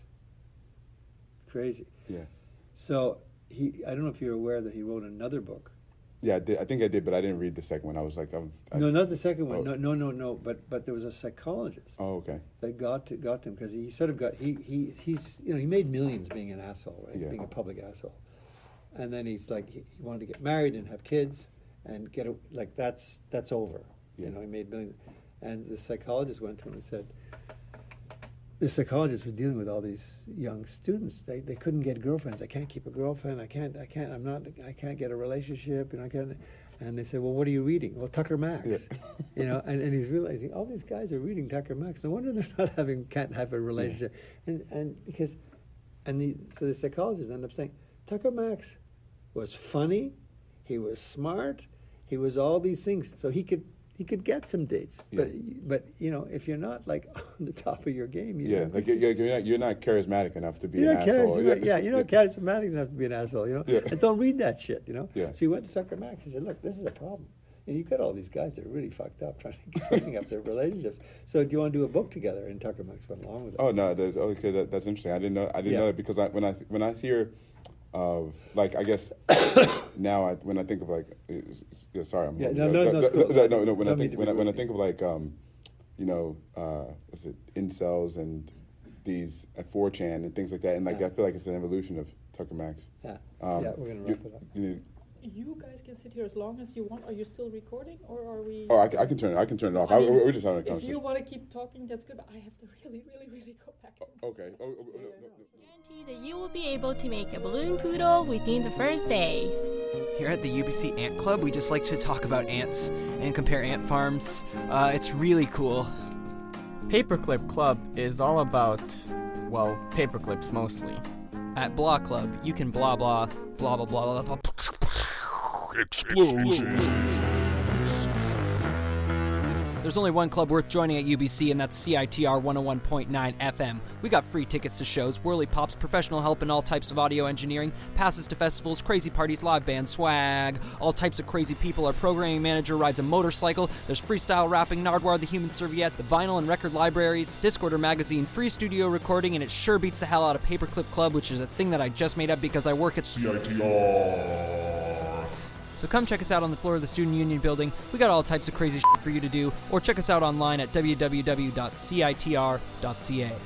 crazy. Yeah. So he, I don't know if you're aware that he wrote another book. Yeah, I, did, I think I did, but I didn't read the second one. I was like, I'm, I, No, not the second one. Oh. No, no, no, no. But but there was a psychologist Oh, okay. that got to got to him because he sort of got he he he's you know he made millions being an asshole, right? Yeah. Being a public asshole, and then he's like he, he wanted to get married and have kids and get a, like that's that's over. Yeah. You know, he made millions, and the psychologist went to him and said. The psychologist was dealing with all these young students. They they couldn't get girlfriends. I can't keep a girlfriend. I can't. I can't. I'm not. I can't get a relationship. You know. I can't. And they said, well, what are you reading? Well, Tucker Max. Yeah. You know. And, and he's realizing all these guys are reading Tucker Max. No wonder they're not having can't have a relationship. And and because, and the so the psychologists end up saying Tucker Max was funny. He was smart. He was all these things. So he could. He could get some dates, but Yeah. but you know if you're not like on the top of your game, you Yeah, know, like you're, you're, not, you're not charismatic enough to be you're an not asshole. charismatic. Yeah, you're not charismatic enough to be an asshole. You know, Yeah. and don't read that shit. You know. Yeah. So he went to Tucker Max. He said, "Look, this is a problem. And you've got all these guys that are really fucked up trying to fucking up their relationships. So do you want to do a book together?" And Tucker Max went along with it. Oh no, that's, okay, that, that's interesting. I didn't know. I didn't Yeah. know that because I, when I when I hear of like I guess now I, when I think of like it's, it's, yeah, sorry I'm Yeah, uh, no, no, no, no, it's cool. no, no, no, when I Don't mean think to when be I, when I rude. think of like um you know uh what's it incels and these at four chan and things like that. And like Yeah. I feel like it's an evolution of Tucker Max. Yeah, Um, yeah, we're gonna you- wrap it up. you need- You guys can sit here as long as you want. Are you still recording, or are we? oh, I, can- I can turn it. I can turn it off. I I, mean, we're just having a If you conversation. want to keep talking, that's good. But I have to really, really, really go back. To my Okay. Oh, oh, oh, no, no, no. Guarantee that you will be able to make a balloon poodle within the first day. Here at the U B C Ant Club, we just like to talk about ants and compare ant farms. Uh, it's really cool. Paperclip Club is all about, well, paperclips mostly. At Blah Club, you can blah blah blah blah blah blah blah. There's only one club worth joining at U B C, and that's C I T R one oh one point nine F M. We got free tickets to shows, whirly pops, professional help in all types of audio engineering, passes to festivals, crazy parties, live band swag, all types of crazy people. Our programming manager rides a motorcycle. There's freestyle rapping, Nardwar the Human Serviette, the vinyl and record libraries, Discorder magazine, free studio recording, and it sure beats the hell out of Paperclip Club, which is a thing that I just made up because I work at C I T R. So come check us out on the floor of the Student Union building. We got all types of crazy shit for you to do, or check us out online at w w w dot c i t r dot c a.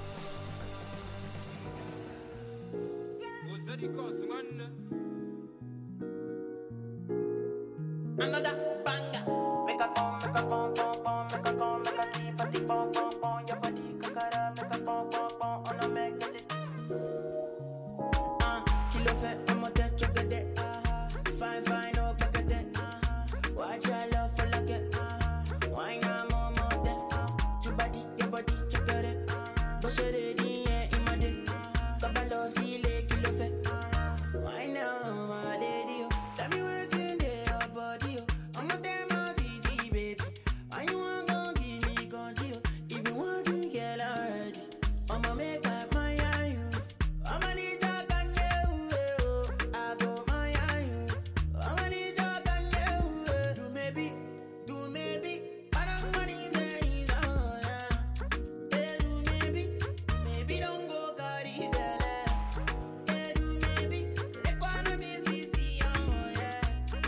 Another banger. Make a pom, make a pom, pom, pom, make a pom, make a keep a tick, pom, pom, pom. Your body kakara, make a pom, pom, pom, on a make it. Ah, kilo fe, I'm a dead chocolate. Ah, fine, fine, oh, packet. Ah, watch your love for like it. Ah, why not more, more than ah, your body, your body, chocolate. Ah, push it in, yeah, in my day. Ah, kabalo, see, le, kilo fe. Ah, why not, my lady? Tell me what's in there. Body, I'm a damn easy baby. Why you want to give me control? If you want to get already, I'ma make up my eye. I'ma need to can you. I go my eye. I'ma need to can you. Do maybe, do maybe. I don't want to say so. Yeah, do maybe, maybe don't go carry belly. Yeah, do maybe. Let go and miss it, see oh yeah.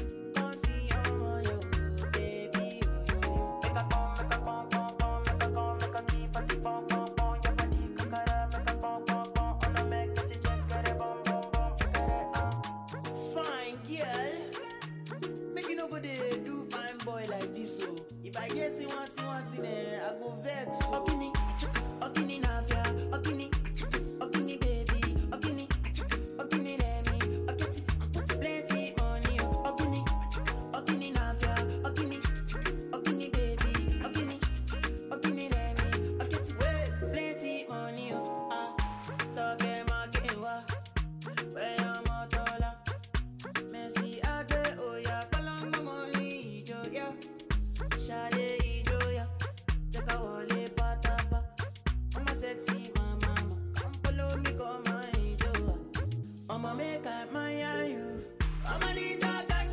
If I hear see one thing, one thing, eh, I go vex. Okini, okini nafia, okini, okini baby, okini, okini remi, okiti, okiti plenty money, okini, okini nafia, okini, okini baby, okini, okini remi, okiti, plenty money, ah, toke makewa, where your motola, Messi age oya, kalanga money, joya. Shade ijoya, chaka wale patapa. I'm a sexy mama, come follow me, come my ijoya. I'ma make up my eye, I'ma need to can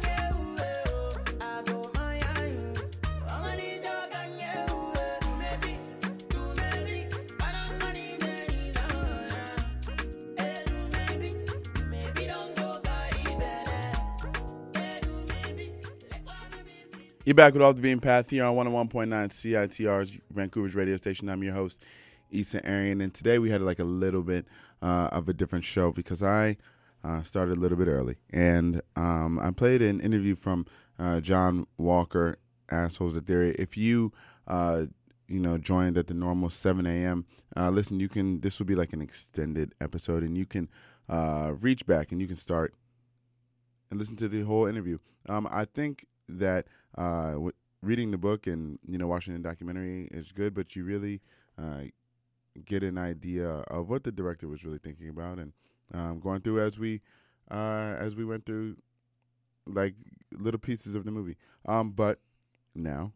you. I go my eye, I'ma need to can you. Do maybe, do maybe, I don't want it anymore. Hey, do maybe, maybe don't go carry belly. Hey, do maybe, let go and miss it. You're back with Off the Beaten Path here on one oh one point nine C I T R's Vancouver's radio station. I'm your host, Issa Arian, and today we had like a little bit uh, of a different show because I uh, started a little bit early, and um, I played an interview from uh, John Walker, Assholes of Theory. If you uh, you know joined at the normal seven a.m., uh, listen, you can. This will be like an extended episode, and you can uh, reach back and you can start and listen to the whole interview. Um, I think that uh, w- reading the book and you know watching the documentary is good, but you really uh, get an idea of what the director was really thinking about and um, going through as we uh, as we went through like little pieces of the movie. Um, but now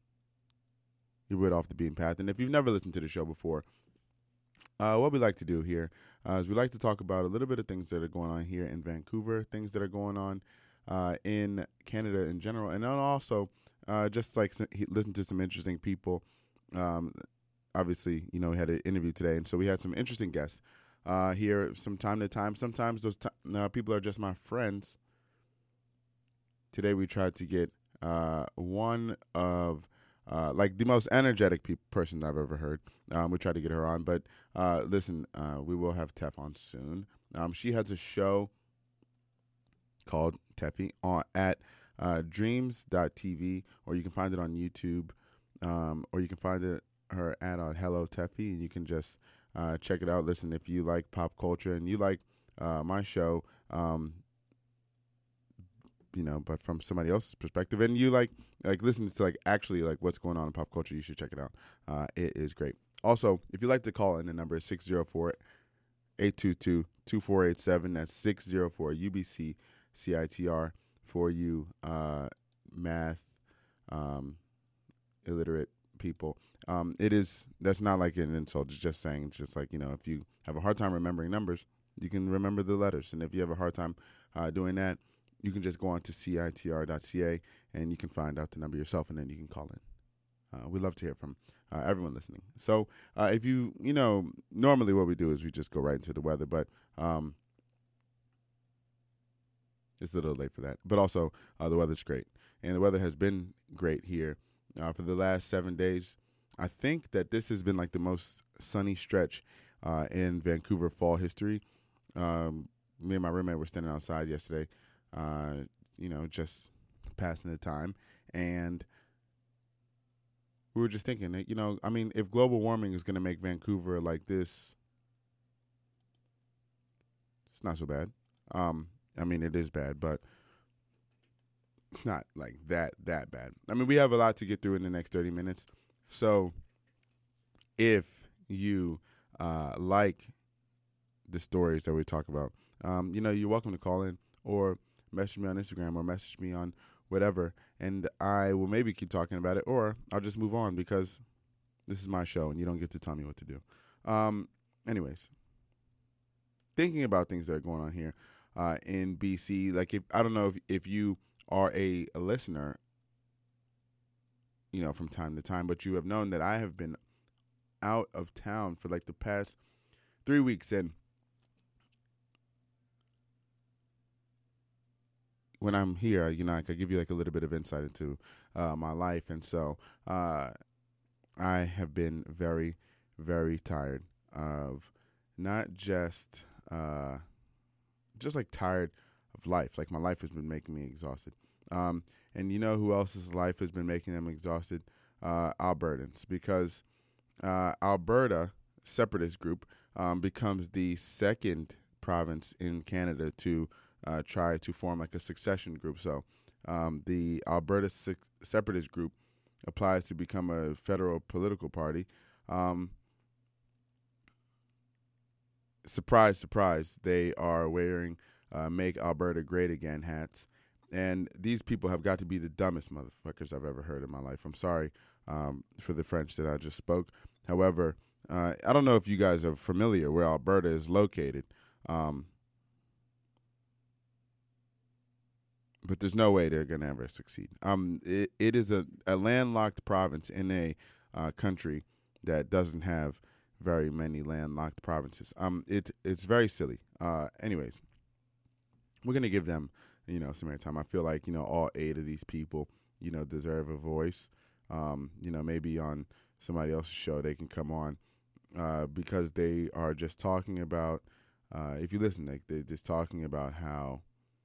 you're right off the beaten path, and if you've never listened to the show before, uh, what we like to do here uh, is we like to talk about a little bit of things that are going on here in Vancouver, things that are going on Uh, in Canada in general, and then also uh, just like some, he, listen to some interesting people. Um, obviously, you know, we had an interview today, and so we had some interesting guests uh, here from time to time. Sometimes those t- uh, people are just my friends. Today we tried to get uh, one of uh, like the most energetic pe- person I've ever heard. Um, we tried to get her on, but uh, listen, uh, we will have Tef on soon. Um, she has a show called Teffy on at uh, dreams dot t v, or you can find it on YouTube, um, or you can find it her ad on Hello Teffy, and you can just uh, check it out. Listen, if you like pop culture and you like uh, my show, um, you know, but from somebody else's perspective, and you like like listen to like actually like what's going on in pop culture, you should check it out. Uh, it is great. Also, if you'd like to call in, the number is six zero four, eight two two, two four eight seven. That's six zero four U B C C I T R for you uh, math um, illiterate people. Um, it is, that's not like an insult. It's just saying, it's just like, you know, if you have a hard time remembering numbers, you can remember the letters. And if you have a hard time uh, doing that, you can just go on to C I T R dot C A and you can find out the number yourself, and then you can call in. Uh, we love to hear from uh, everyone listening. So uh, if you, you know, normally what we do is we just go right into the weather, but um, it's a little late for that. But also uh, the weather's great. And the weather has been great here uh, for the last seven days. I think that this has been like the most sunny stretch uh, in Vancouver fall history. Um, me and my roommate were standing outside yesterday, uh, you know, just passing the time. And we were just thinking that, you know, I mean, if global warming is going to make Vancouver like this, it's not so bad. Um, I mean, it is bad, but it's not like that, that bad. I mean, we have a lot to get through in the next thirty minutes. So if you uh, like the stories that we talk about, um, you know, you're welcome to call in or message me on Instagram or message me on whatever, and I will maybe keep talking about it, or I'll just move on because this is my show and you don't get to tell me what to do. Um, anyways, thinking about things that are going on here uh, in B C, like if I don't know if, if you are a, a listener, you know, from time to time, but you have known that I have been out of town for like the past three weeks. And when I'm here, you know, I could give you like a little bit of insight into uh, my life. And so uh, I have been very, very tired of not just, uh, just like tired of life. Like my life has been making me exhausted. Um, and you know who else's life has been making them exhausted? Uh, Albertans, because uh, Alberta Separatist Group um, becomes the second province in Canada to uh, try to form like a succession group. So um, the Alberta Se- Separatist Group applies to become a federal political party. Um, surprise, surprise, they are wearing uh, Make Alberta Great Again hats. And these people have got to be the dumbest motherfuckers I've ever heard in my life. I'm sorry um, for the French that I just spoke. However, uh, I don't know if you guys are familiar where Alberta is located, um, but there's no way they're going to ever succeed. Um, it, it is a, a landlocked province in a uh, country that doesn't have very many landlocked provinces. Um, it it's very silly. Uh, anyways, we're going to give them, you know, some airtime. I feel like, you know, all eight of these people, you know, deserve a voice. Um, you know, maybe on somebody else's show they can come on uh, because they are just talking about, uh, if you listen, like they're just talking about how,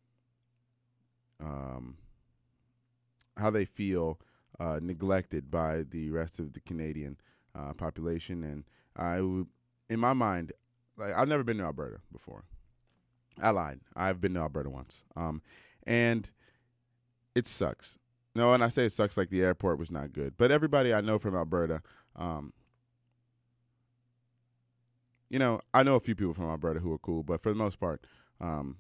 um, how they feel uh, neglected by the rest of the Canadian uh, population. And I, w- in my mind, like I've never been to Alberta before. I lied. I've been to Alberta once. Um, and it sucks. No, and I say it sucks like the airport was not good. But everybody I know from Alberta, um, you know, I know a few people from Alberta who are cool, but for the most part, um,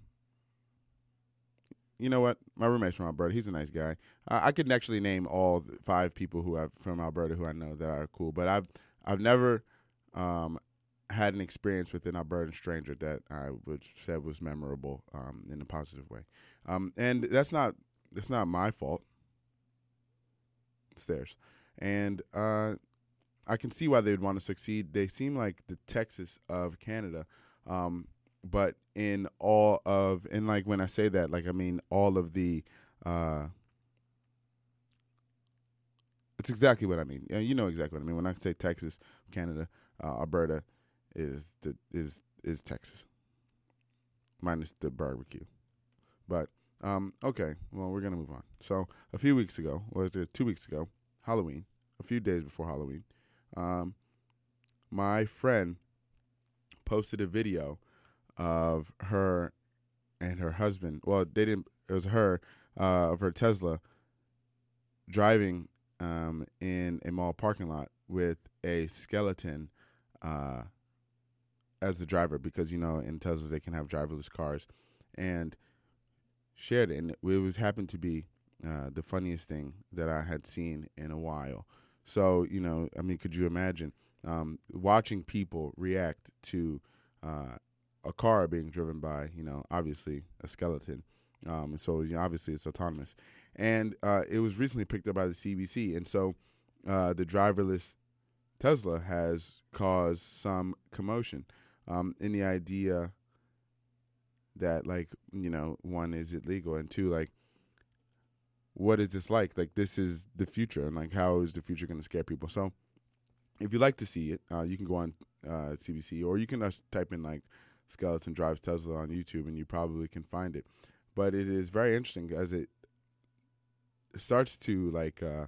you know what? My roommate's from Alberta. He's a nice guy. I, I could actually name all five people who have from Alberta who I know that are cool, but I've I've never um, had an experience with an Albertan stranger that I would said was memorable um, in a positive way, um, and that's not that's not my fault. It's theirs, and uh, I can see why they would want to succeed. They seem like the Texas of Canada, um, but in all of and like when I say that, like I mean all of the uh, it's exactly what I mean. Yeah, you know exactly what I mean. When I say Texas, Canada, uh, Alberta is the is is Texas, minus the barbecue. But um, okay, well we're gonna move on. So a few weeks ago, was it two weeks ago, Halloween, a few days before Halloween, um, my friend posted a video of her and her husband. Well, they didn't. It was her uh, of her Tesla driving um, in a mall parking lot with a skeleton uh, as the driver, because you know in Teslas they can have driverless cars, and shared it. And it was happened to be uh, the funniest thing that I had seen in a while. So you know, I mean, could you imagine um, watching people react to uh, a car being driven by, you know, obviously a skeleton. Um, so you know, obviously it's autonomous. And uh, it was recently picked up by the C B C. And so uh, the driverless Tesla has caused some commotion um, in the idea that, like, you know, one, is it legal? And two, like, what is this like? Like, this is the future. And, like, how is the future going to scare people? So if you'd like to see it, uh, you can go on uh, C B C, or you can just type in, like, skeleton drives Tesla on YouTube, and you probably can find it. But it is very interesting as it starts to, like, uh,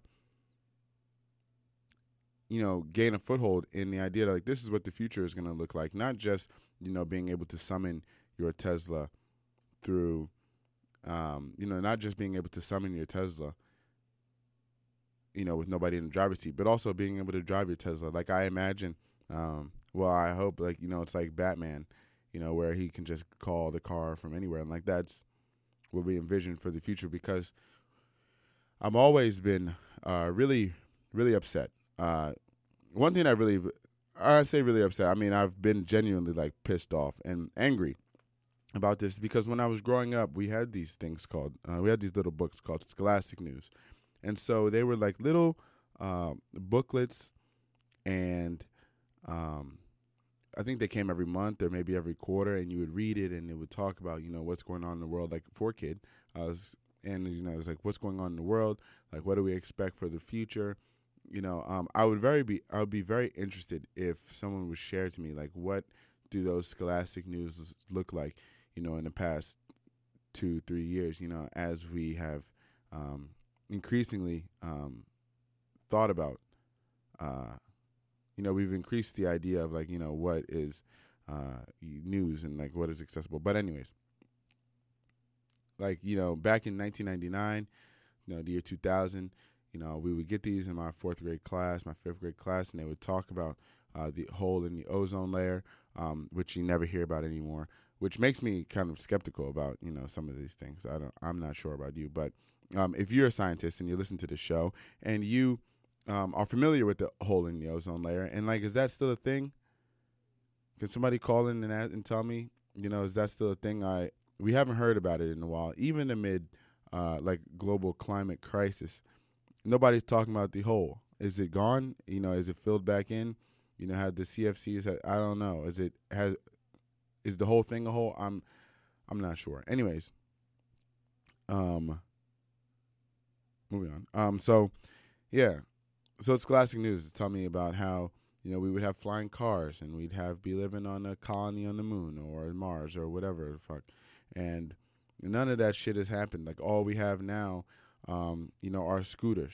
you know, gain a foothold in the idea that, like, this is what the future is going to look like. Not just, you know, being able to summon your Tesla through, um, you know, not just being able to summon your Tesla, you know, with nobody in the driver's seat, but also being able to drive your Tesla. Like, I imagine, um, well, I hope, like, you know, it's like Batman, you know, where he can just call the car from anywhere. And, like, that's what we envision for the future, because I've always been uh, really, really upset. Uh, one thing I really, I say really upset, I mean, I've been genuinely, like, pissed off and angry about this, because when I was growing up, we had these things called, uh, we had these little books called Scholastic News. And so they were like little uh, booklets, and um, I think they came every month or maybe every quarter, and you would read it, and it would talk about, you know, what's going on in the world, like for a kid. I was, and, you know, it was like, what's going on in the world? Like, what do we expect for the future? You know, um, I would very be, I would be very interested if someone would share to me, like, what do those Scholastic News look like, you know, in the past two, three years, you know, as we have um, increasingly um, thought about, uh, you know, we've increased the idea of, like, you know, what is uh, news and, like, what is accessible. But anyways, like, you know, back in nineteen ninety-nine, you know, the year two thousand, you know, we would get these in my fourth grade class, my fifth grade class, and they would talk about uh, the hole in the ozone layer, um, which you never hear about anymore, which makes me kind of skeptical about, you know, some of these things. I don't, I'm not sure about you, but um, if you're a scientist and you listen to the show and you um, are familiar with the hole in the ozone layer, and, like, is that still a thing? Can somebody call in and ask, and tell me, you know, is that still a thing? I we haven't heard about it in a while, even amid uh, like global climate crisis. Nobody's talking about the hole. Is it gone? You know, is it filled back in? You know, have the C F Cs? I don't know. Is it has? Is the whole thing a hole? I'm, I'm not sure. Anyways, um, moving on. Um, so, yeah, so it's Scholastic News. Tell me about how, you know, we would have flying cars and we'd have be living on a colony on the moon or Mars or whatever the fuck, and none of that shit has happened. Like, all we have now, um, you know, are scooters.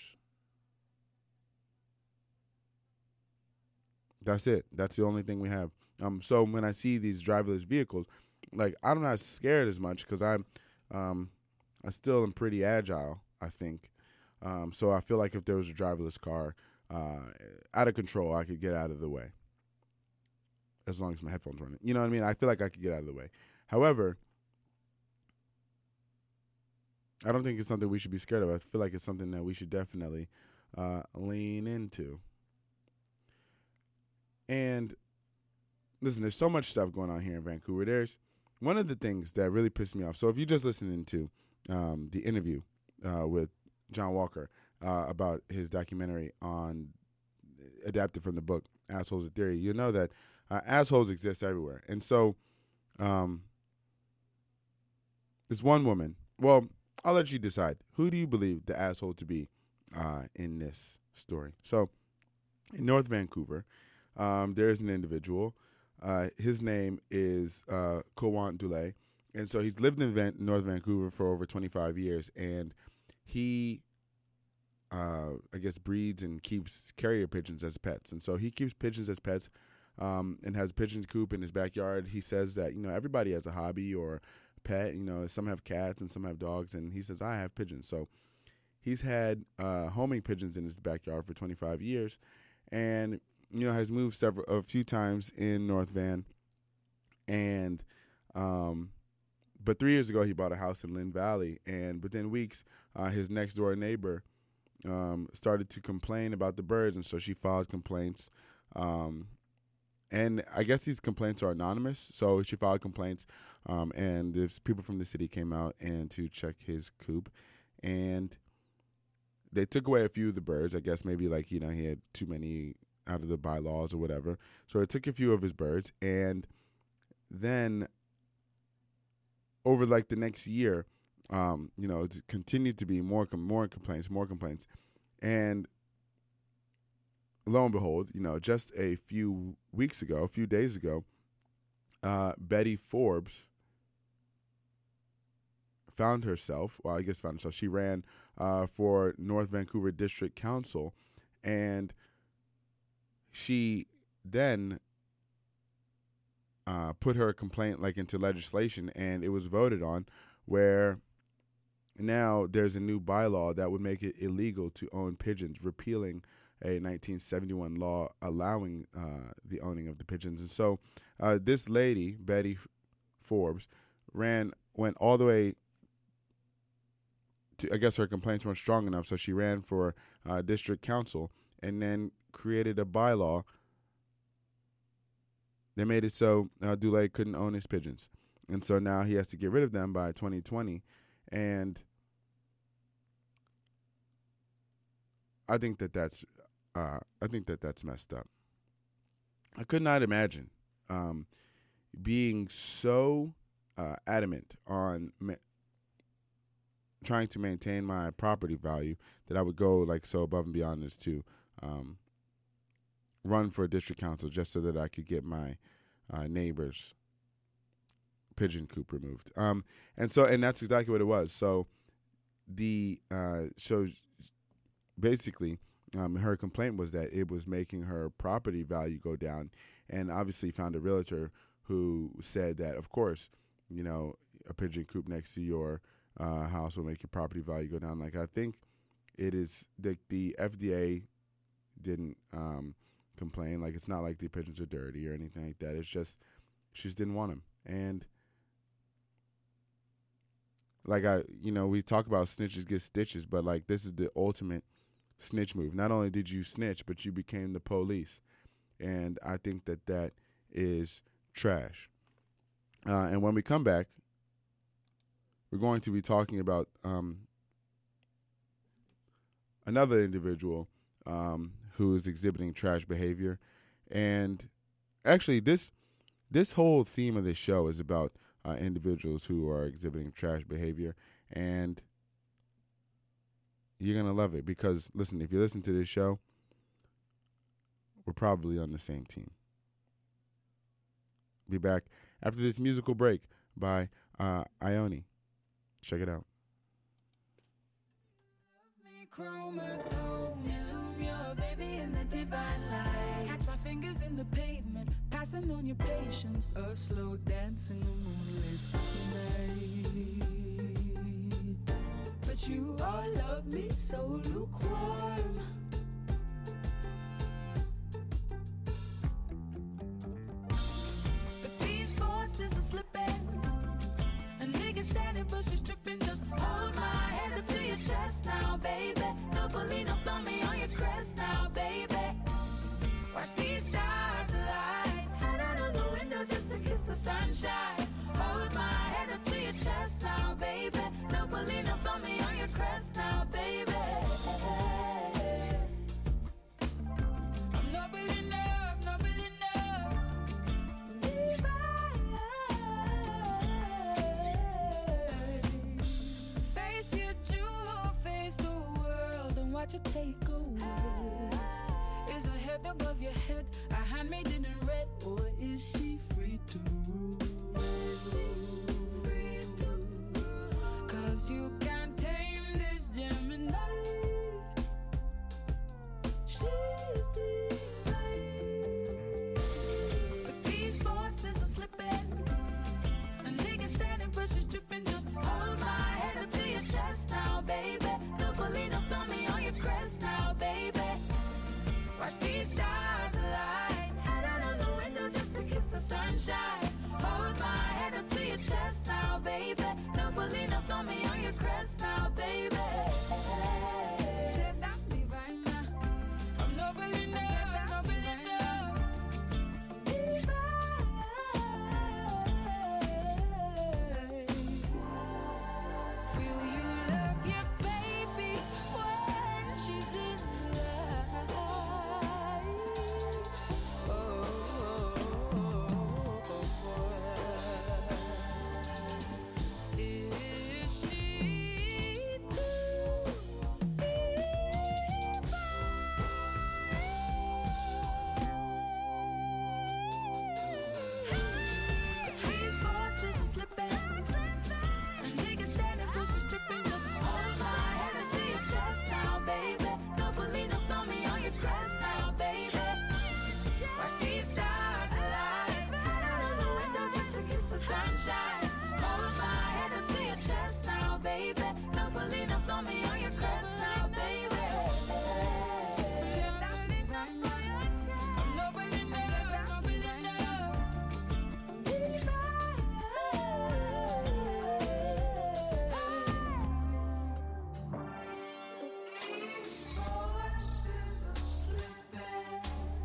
That's it. That's the only thing we have. Um, so when I see these driverless vehicles, like, I'm not scared as much because I'm, um, I still am pretty agile, I think. Um, so I feel like if there was a driverless car, uh, out of control, I could get out of the way. As long as my headphones running, you know what I mean? I feel like I could get out of the way. However, I don't think it's something we should be scared of. I feel like it's something that we should definitely uh, lean into. And listen, there's so much stuff going on here in Vancouver. There's one of the things that really pissed me off. So if you're just listening to um, the interview uh, with John Walker uh, about his documentary on adapted from the book Assholes of Theory, you know that uh, assholes exist everywhere. And so um, this one woman, well, I'll let you decide. Who do you believe the asshole to be uh, in this story. So, in North Vancouver, um, there's an individual. Uh, his name is uh, Kowant Dule, and so he's lived in Van- North Vancouver for over twenty-five years, and he, uh, I guess, breeds and keeps carrier pigeons as pets, and so he keeps pigeons as pets, um, and has a pigeon coop in his backyard. He says that, you know, everybody has a hobby or pet. You know, some have cats and some have dogs, and he says, I have pigeons. So he's had uh, homing pigeons in his backyard for twenty-five years, and you know has moved several a few times in North Van, and um, but three years ago he bought a house in Lynn Valley, and within weeks uh, his next door neighbor um, started to complain about the birds, and so she filed complaints. Um, And I guess these complaints are anonymous, so she filed complaints, um, and there's people from the city came out and to check his coop, and they took away a few of the birds. I guess maybe like, you know, he had too many out of the bylaws or whatever. So they took a few of his birds, and then over like the next year, um, you know, it continued to be more com- more complaints, more complaints, and lo and behold, you know, just a few weeks ago, a few days ago, uh, Betty Forbes found herself, well, I guess found herself, she ran uh, for North Vancouver District Council, and she then uh, put her complaint like into legislation, and it was voted on, where now there's a new bylaw that would make it illegal to own pigeons, repealing a nineteen seventy-one law allowing uh, the owning of the pigeons. And so uh, this lady, Betty Forbes, ran, went all the way to, I guess her complaints weren't strong enough, so she ran for uh, district council and then created a bylaw that made it so uh, Dule couldn't own his pigeons. And so now he has to get rid of them by twenty twenty. And I think that that's Uh, I think that that's messed up. I could not imagine um, being so uh, adamant on ma- trying to maintain my property value that I would go like so above and beyond as to um, run for a district council just so that I could get my uh, neighbor's pigeon coop removed. Um, and so, and that's exactly what it was. So the uh, so basically. Um, her complaint was that it was making her property value go down, and obviously found a realtor who said that, of course, you know, a pigeon coop next to your uh, house will make your property value go down. Like, I think it is the, the F D A didn't um, complain. Like, it's not like the pigeons are dirty or anything like that. It's just she just didn't want them. And like I, you know, we talk about snitches get stitches, but like this is the ultimate snitch move. Not only did you snitch, but you became the police, and I think that that is trash. Uh, and when we come back, we're going to be talking about um, another individual um, who is exhibiting trash behavior, and actually, this this whole theme of this show is about uh, individuals who are exhibiting trash behavior, and you're going to love it because, listen, if you listen to this show, we're probably on the same team. Be back after this musical break by uh, Ione. Check it out. Catch my fingers in the pavement, passing on your patience, a slow dance in the moonless night. But you all love me so lukewarm. But these forces are slipping, a nigga standing but she's stripping. Just hold my head up to your chest now, baby. No bully, no flaw me on your crest now, baby. Watch these stars align. Head out of the window just to kiss the sunshine. Hold my head up to your chest now, baby. No bully, no flaw me on your crest now, baby. I'm noble enough, noble enough. Divine. Face your truth, face the world and watch it take over. sunshine. Hold my head up to your chest now, baby. No Polina, flow me on your crest now, baby. Said that divine now. I'm no Polina, said that no Polina. Will you love your baby when she's in life? Oh, is she too divine? These forces are slipping. And niggas standing, pushing, stripping. Just hold my head up to your chest now, baby. No Polina, flow me on your crest now, baby. Watch these stars align. Head out of the window just to kiss the sunshine. Hold my head up to your chest now, baby. No Polina, flow me on your crest now, baby. I'm no Polina, no Polina. These forces are slipping.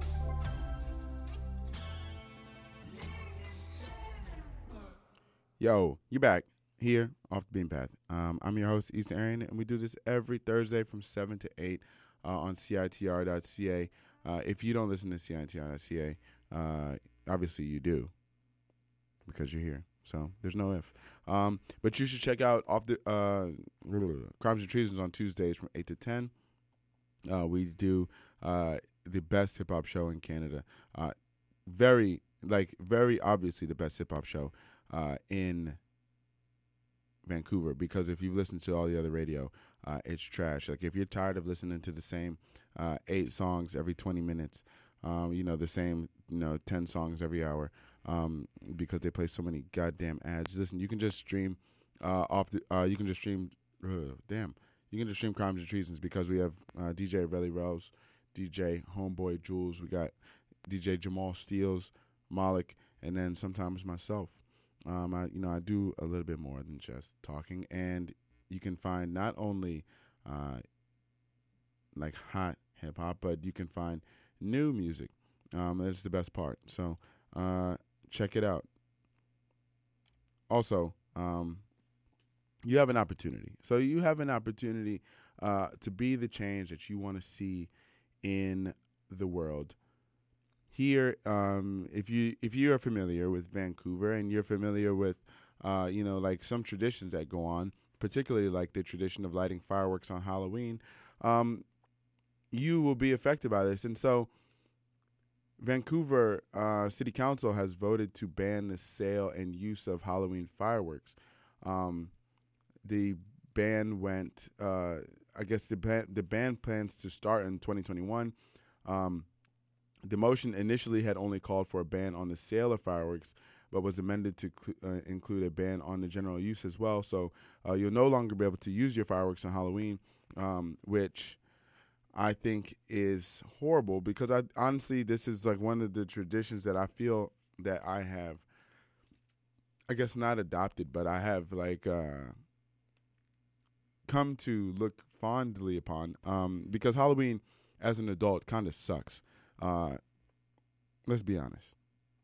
Yo, you back here off the Beam Path. Um, I'm your host, Easton Arian, and we do this every Thursday from seven to eight uh, on C I T R dot C A. Uh, if you don't listen to C I T R dot C A, uh, obviously you do because you're here. So there's no if. Um, but you should check out off the uh, Crimes and Treasons on Tuesdays from eight to ten. Uh, we do uh, the best hip hop show in Canada. Uh, very, like, very obviously the best hip hop show uh, in Vancouver, because if you've listened to all the other radio, uh, it's trash. Like, if you're tired of listening to the same uh, eight songs every twenty minutes, um, you know, the same, you know, ten songs every hour, um, because they play so many goddamn ads. Listen, you can just stream uh, off the, uh, you can just stream, uh, damn, you can just stream Crimes and Treasons, because we have uh, D J Relly Rose, D J Homeboy Jules, we got D J Jamal Steels, Malik, and then sometimes myself. Um, I, you know, I do a little bit more than just talking, and you can find not only uh, like hot hip hop, but you can find new music. Um, that's the best part. So uh, check it out. Also, um, you have an opportunity. So you have an opportunity uh, to be the change that you want to see in the world. Here, um, if you if you are familiar with Vancouver and you're familiar with, uh, you know, like some traditions that go on, particularly like the tradition of lighting fireworks on Halloween, um, you will be affected by this. And so Vancouver uh, City Council has voted to ban the sale and use of Halloween fireworks. Um, the ban went, uh, I guess the ban, the ban plans to start in twenty twenty-one. Um, The motion initially had only called for a ban on the sale of fireworks, but was amended to cl- uh, include a ban on the general use as well. So uh, you'll no longer be able to use your fireworks on Halloween, um, which I think is horrible, because I honestly, this is like one of the traditions that I feel that I have, I guess not adopted, but I have like uh, come to look fondly upon, um, because Halloween as an adult kind of sucks. Uh, let's be honest.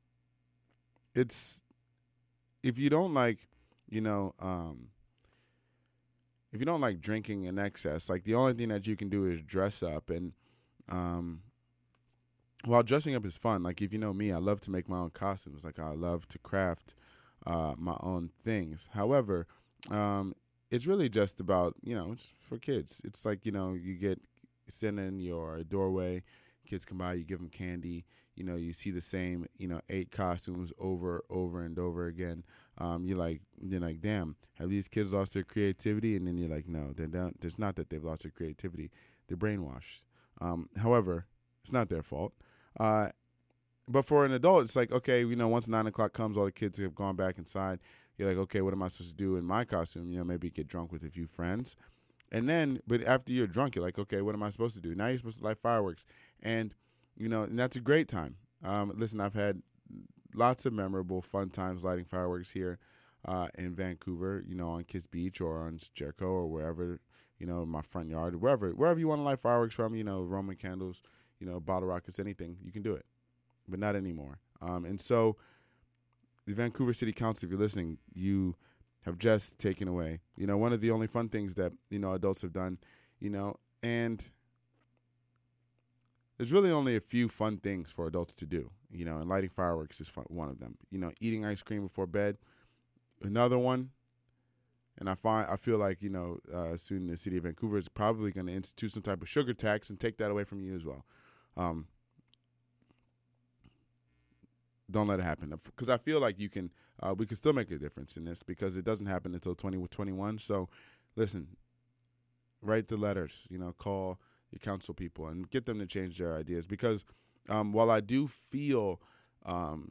It's, if you don't like, you know, um, if you don't like drinking in excess, like the only thing that you can do is dress up. And um, while dressing up is fun, like if you know me, I love to make my own costumes. Like I love to craft uh, my own things. However, um, it's really just about, you know, it's for kids. It's like, you know, you get sitting in your doorway. Kids come by, you give them candy. You know, you see the same, you know, eight costumes over, over and over again. Um, you're like, you're like, damn, have these kids lost their creativity? And then you're like, no, they don't. It's not that they've lost their creativity; they're brainwashed. Um, however, it's not their fault. Uh, but for an adult, it's like, okay, you know, once nine o'clock comes, all the kids have gone back inside. You're like, okay, what am I supposed to do in my costume? You know, maybe get drunk with a few friends. And then, but after you're drunk, you're like, okay, what am I supposed to do? Now you're supposed to light fireworks. And, you know, and that's a great time. Um, listen, I've had lots of memorable, fun times lighting fireworks here uh, in Vancouver, you know, on Kiss Beach or on Jericho or wherever, you know, in my front yard, wherever, wherever you want to light fireworks from, you know, Roman candles, you know, bottle rockets, anything, you can do it, but not anymore. Um, and so the Vancouver City Council, if you're listening, you have just taken away, you know, one of the only fun things that, you know, adults have done, you know, and there's really only a few fun things for adults to do, you know, and lighting fireworks is fun, one of them. You know, eating ice cream before bed, another one. And I find I feel like, you know, uh, soon the city of Vancouver is probably going to institute some type of sugar tax and take that away from you as well. Um, don't let it happen, because I feel like you can, uh, we can still make a difference in this, because it doesn't happen until twenty twenty-one. So, listen, write the letters, you know, call your council people and get them to change their ideas, because um, while I do feel, um,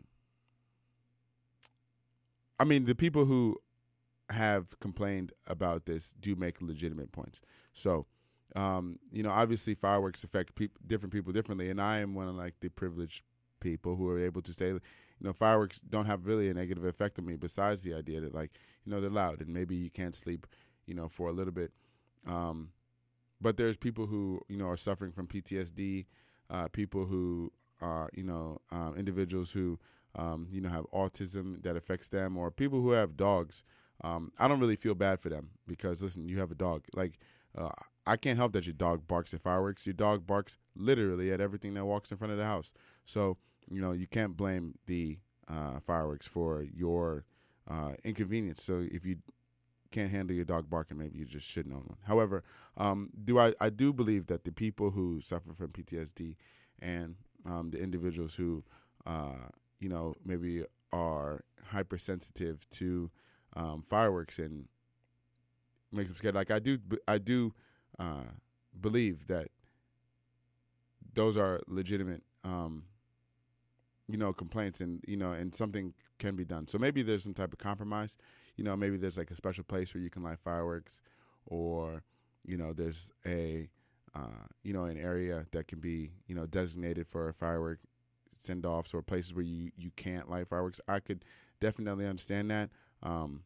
I mean, the people who have complained about this do make legitimate points. So, um, you know, obviously fireworks affect peop- different people differently, and I am one of like the privileged people who are able to say, you know, fireworks don't have really a negative effect on me, besides the idea that, like, you know, they're loud and maybe you can't sleep, you know, for a little bit. Um, but there's people who, you know, are suffering from P T S D, uh, people who are, you know, um, individuals who, um, you know, have autism that affects them, or people who have dogs. Um, I don't really feel bad for them, because, listen, you have a dog. Like, uh, I can't help that your dog barks at fireworks. Your dog barks literally at everything that walks in front of the house. So, you know, you can't blame the uh, fireworks for your uh, inconvenience. So if you can't handle your dog barking, maybe you just shouldn't own one. However, um, do I, I do believe that the people who suffer from P T S D and um, the individuals who, uh, you know, maybe are hypersensitive to um, fireworks and makes them scared. Like I do, I do uh, believe that those are legitimate, um, you know, complaints, and you know, and something can be done. So maybe there's some type of compromise. You know, maybe there's like a special place where you can light fireworks, or you know, there's a uh, you know, an area that can be, you know, designated for firework send-offs, or places where you you can't light fireworks. I could definitely understand that. Um,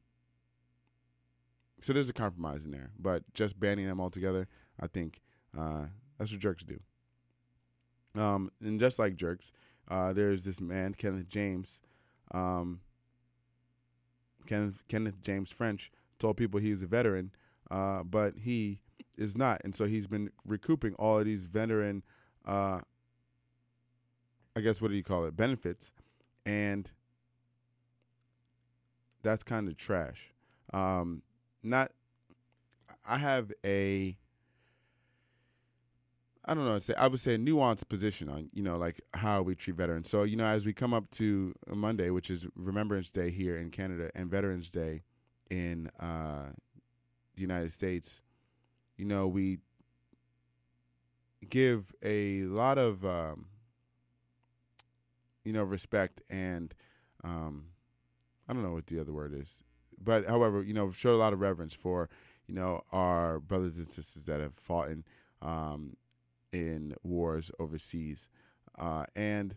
so there's a compromise in there, but just banning them altogether, I think uh, that's what jerks do. Um, and just like jerks, uh, there's this man, Kenneth James. Um, Kenneth, Kenneth James French told people he was a veteran, uh, but he is not. And so he's been recouping all of these veteran, uh, I guess, what do you call it, benefits. And that's kind of trash. Um, not, I have a, I don't know, say I would say a nuanced position on, you know, like how we treat veterans. So, you know, as we come up to Monday, which is Remembrance Day here in Canada and Veterans Day in uh, the United States, you know, we give a lot of, um, you know, respect and, um, I don't know what the other word is. But, however, you know, show a lot of reverence for, you know, our brothers and sisters that have fought in, um, in wars overseas. Uh, and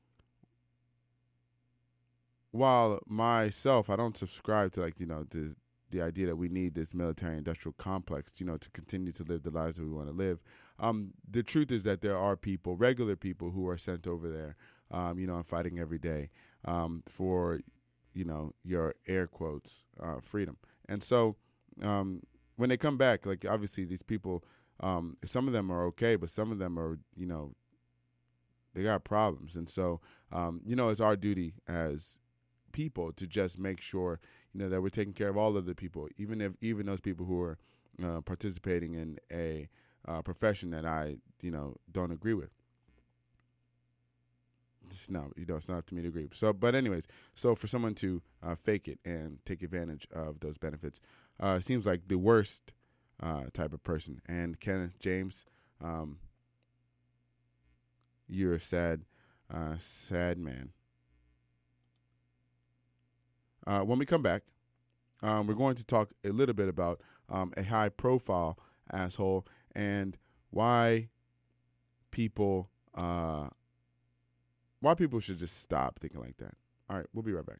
while myself, I don't subscribe to, like, you know, the, the idea that we need this military industrial complex, you know, to continue to live the lives that we want to live. Um, the truth is that there are people, regular people, who are sent over there, um, you know, and fighting every day um, for, you know, your air quotes, uh, freedom. And so um, when they come back, like, obviously these people, um, some of them are okay, but some of them are, you know, they got problems. And so, um, you know, it's our duty as people to just make sure, you know, that we're taking care of all of the people, even if, even those people who are uh, participating in a uh, profession that I, you know, don't agree with. It's not, you know, it's not up to me to agree. So, but anyways, so for someone to uh, fake it and take advantage of those benefits, uh, seems like the worst uh, type of person. And Kenneth James, um, you're a sad, uh, sad man. Uh, when we come back, um, we're going to talk a little bit about um, a high-profile asshole and why people. Uh, Why people should just stop thinking like that. All right, we'll be right back.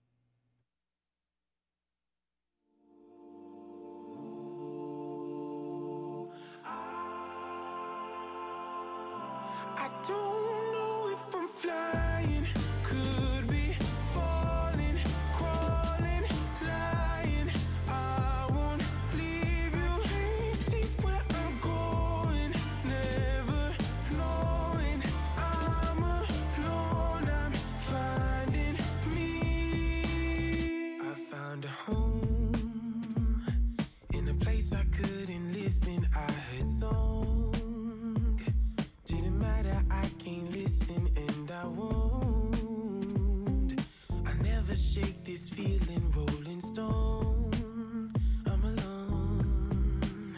I don't know if I'm flying, could be falling, crawling, lying. I won't leave you. Can't see where I'm going, never knowing. I'm alone, I'm finding me. I found a home in a place I couldn't live in. I heard songs. Didn't matter, I can't listen and I won't. I never shake this feeling, Rolling Stone. I'm alone.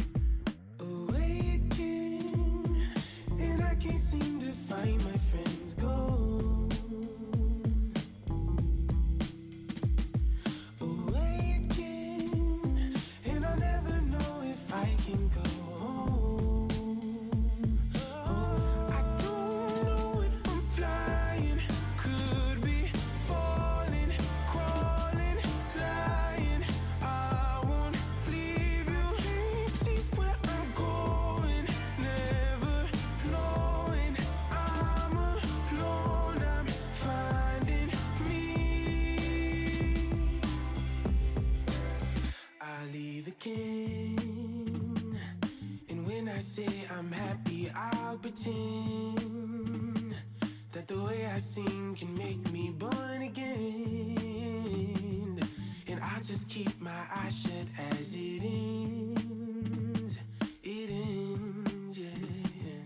Awaken, and I can't seem to find my friends go. Awaken, and I'll never know if I can go home. I don't know if I'm flying, could be falling, crawling, lying. I won't leave you. Can't see where I'm going, never knowing. I'm alone, I'm finding me. I leave again, and when I say I'm happy, I'll pretend that the way I sing can make me born again. And I just keep my eyes shut as it ends. It ends, yeah.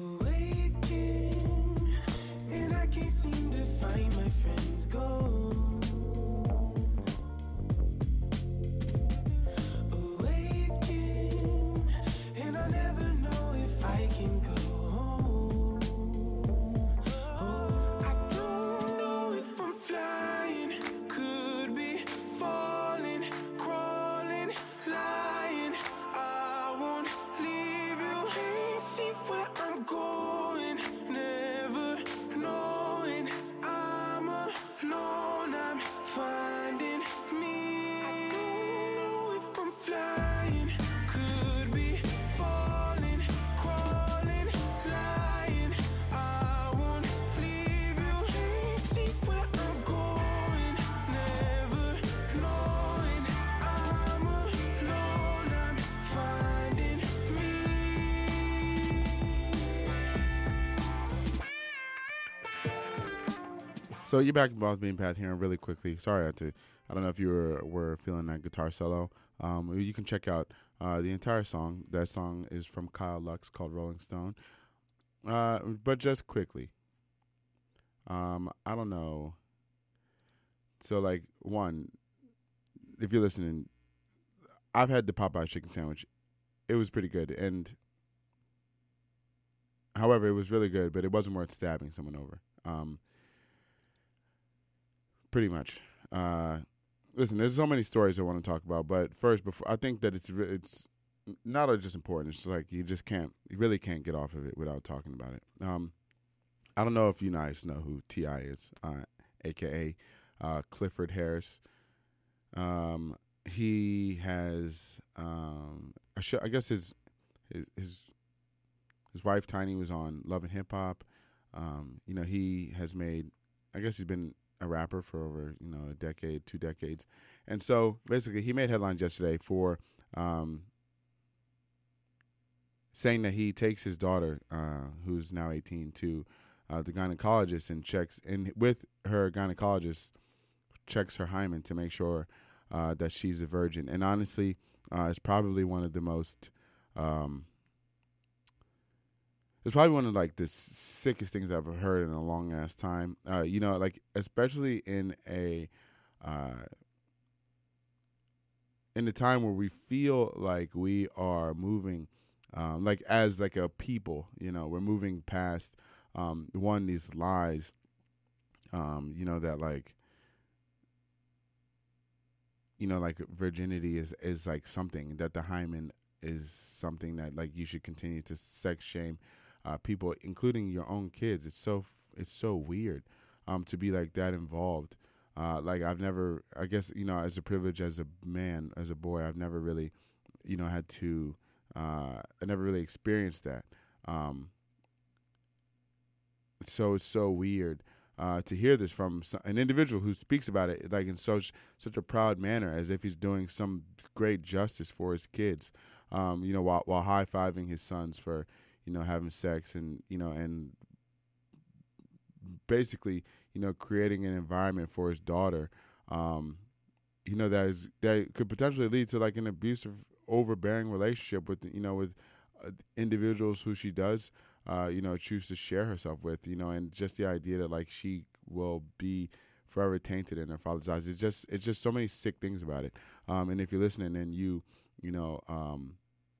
Awaken, and I can't seem to find my friends go. Awaken, and I'll never know if I can go home. I don't know if I'm flying, could be falling, crawling, lying. I won't leave you. Can't see where I'm going, never knowing. I'm alone, I'm finding me. I don't know if I'm flying, could be falling, crawling, lying. I won't leave you. Can't see where I'm going, never knowing. I'm alone, I'm finding me. So you're back with Being Path here, and really quickly. Sorry, I had to. I don't know if you were were feeling that guitar solo. Um, you can check out uh, the entire song. That song is from Kyle Lux called "Rolling Stone." Uh, but just quickly, um, I don't know. So like one, if you're listening, I've had the Popeye chicken sandwich. It was pretty good, and however, it was really good, but it wasn't worth stabbing someone over. Um, pretty much. Uh, listen, there's so many stories I want to talk about, but first, before I think that it's re- it's not only just important. It's just like you just can't, you really can't get off of it without talking about it. Um, I don't know if you guys know who T I is, uh, aka uh, Clifford Harris. Um, he has, um, a show, I guess his his his his wife Tiny was on Love and Hip Hop. Um, you know, he has made, I guess he's been a rapper for over, you know, a decade, two decades. And so basically he made headlines yesterday for um, saying that he takes his daughter, uh, who's now eighteen, to uh, the gynecologist and checks, and with her gynecologist, checks her hymen to make sure uh, that she's a virgin. And honestly, uh, it's probably one of the most, um, it's probably one of like the sickest things I've ever heard in a long ass time. Uh, you know, like especially in a, uh, in a time where we feel like we are moving, um, like as like a people, you know, we're moving past, um, one, these lies, um, you know, that like, you know, like virginity is, is like something that the hymen is something that like you should continue to sex shame uh, people, including your own kids. It's so, it's so weird. um, to be like that involved. Uh, like I've never, I guess, you know, as a privilege as a man, as a boy, I've never really, you know, had to, uh, I never really experienced that. Um, so it's so weird uh, to hear this from an individual who speaks about it like in such such a proud manner, as if he's doing some great justice for his kids. Um, you know, while while high fiving his sons for, you know, having sex and you know and basically, you know, creating an environment for his daughter, um, you know, that is that could potentially lead to like an abusive, overbearing relationship with, you know, with uh, individuals who she does, uh, you know, choose to share herself with, you know, and just the idea that like she will be forever tainted in her father's eyes. It's just, it's just so many sick things about it. Um, and if you're listening and you, you know, um,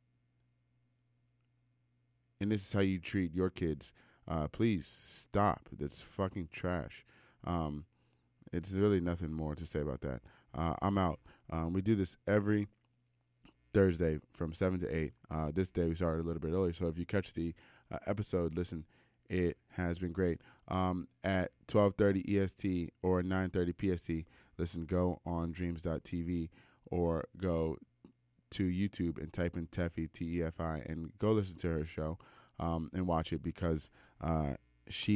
and this is how you treat your kids, Uh, please stop. That's fucking trash. Um, it's really nothing more to say about that. Uh, I'm out. Um, we do this every Thursday from seven to eight. Uh, this day we started a little bit early, so if you catch the uh, episode, listen, it has been great. Um, at twelve thirty E S T or nine thirty P S T, listen, go on dreams dot T V or go to YouTube and type in Tefi, T E F I, and go listen to her show um, and watch it because uh, she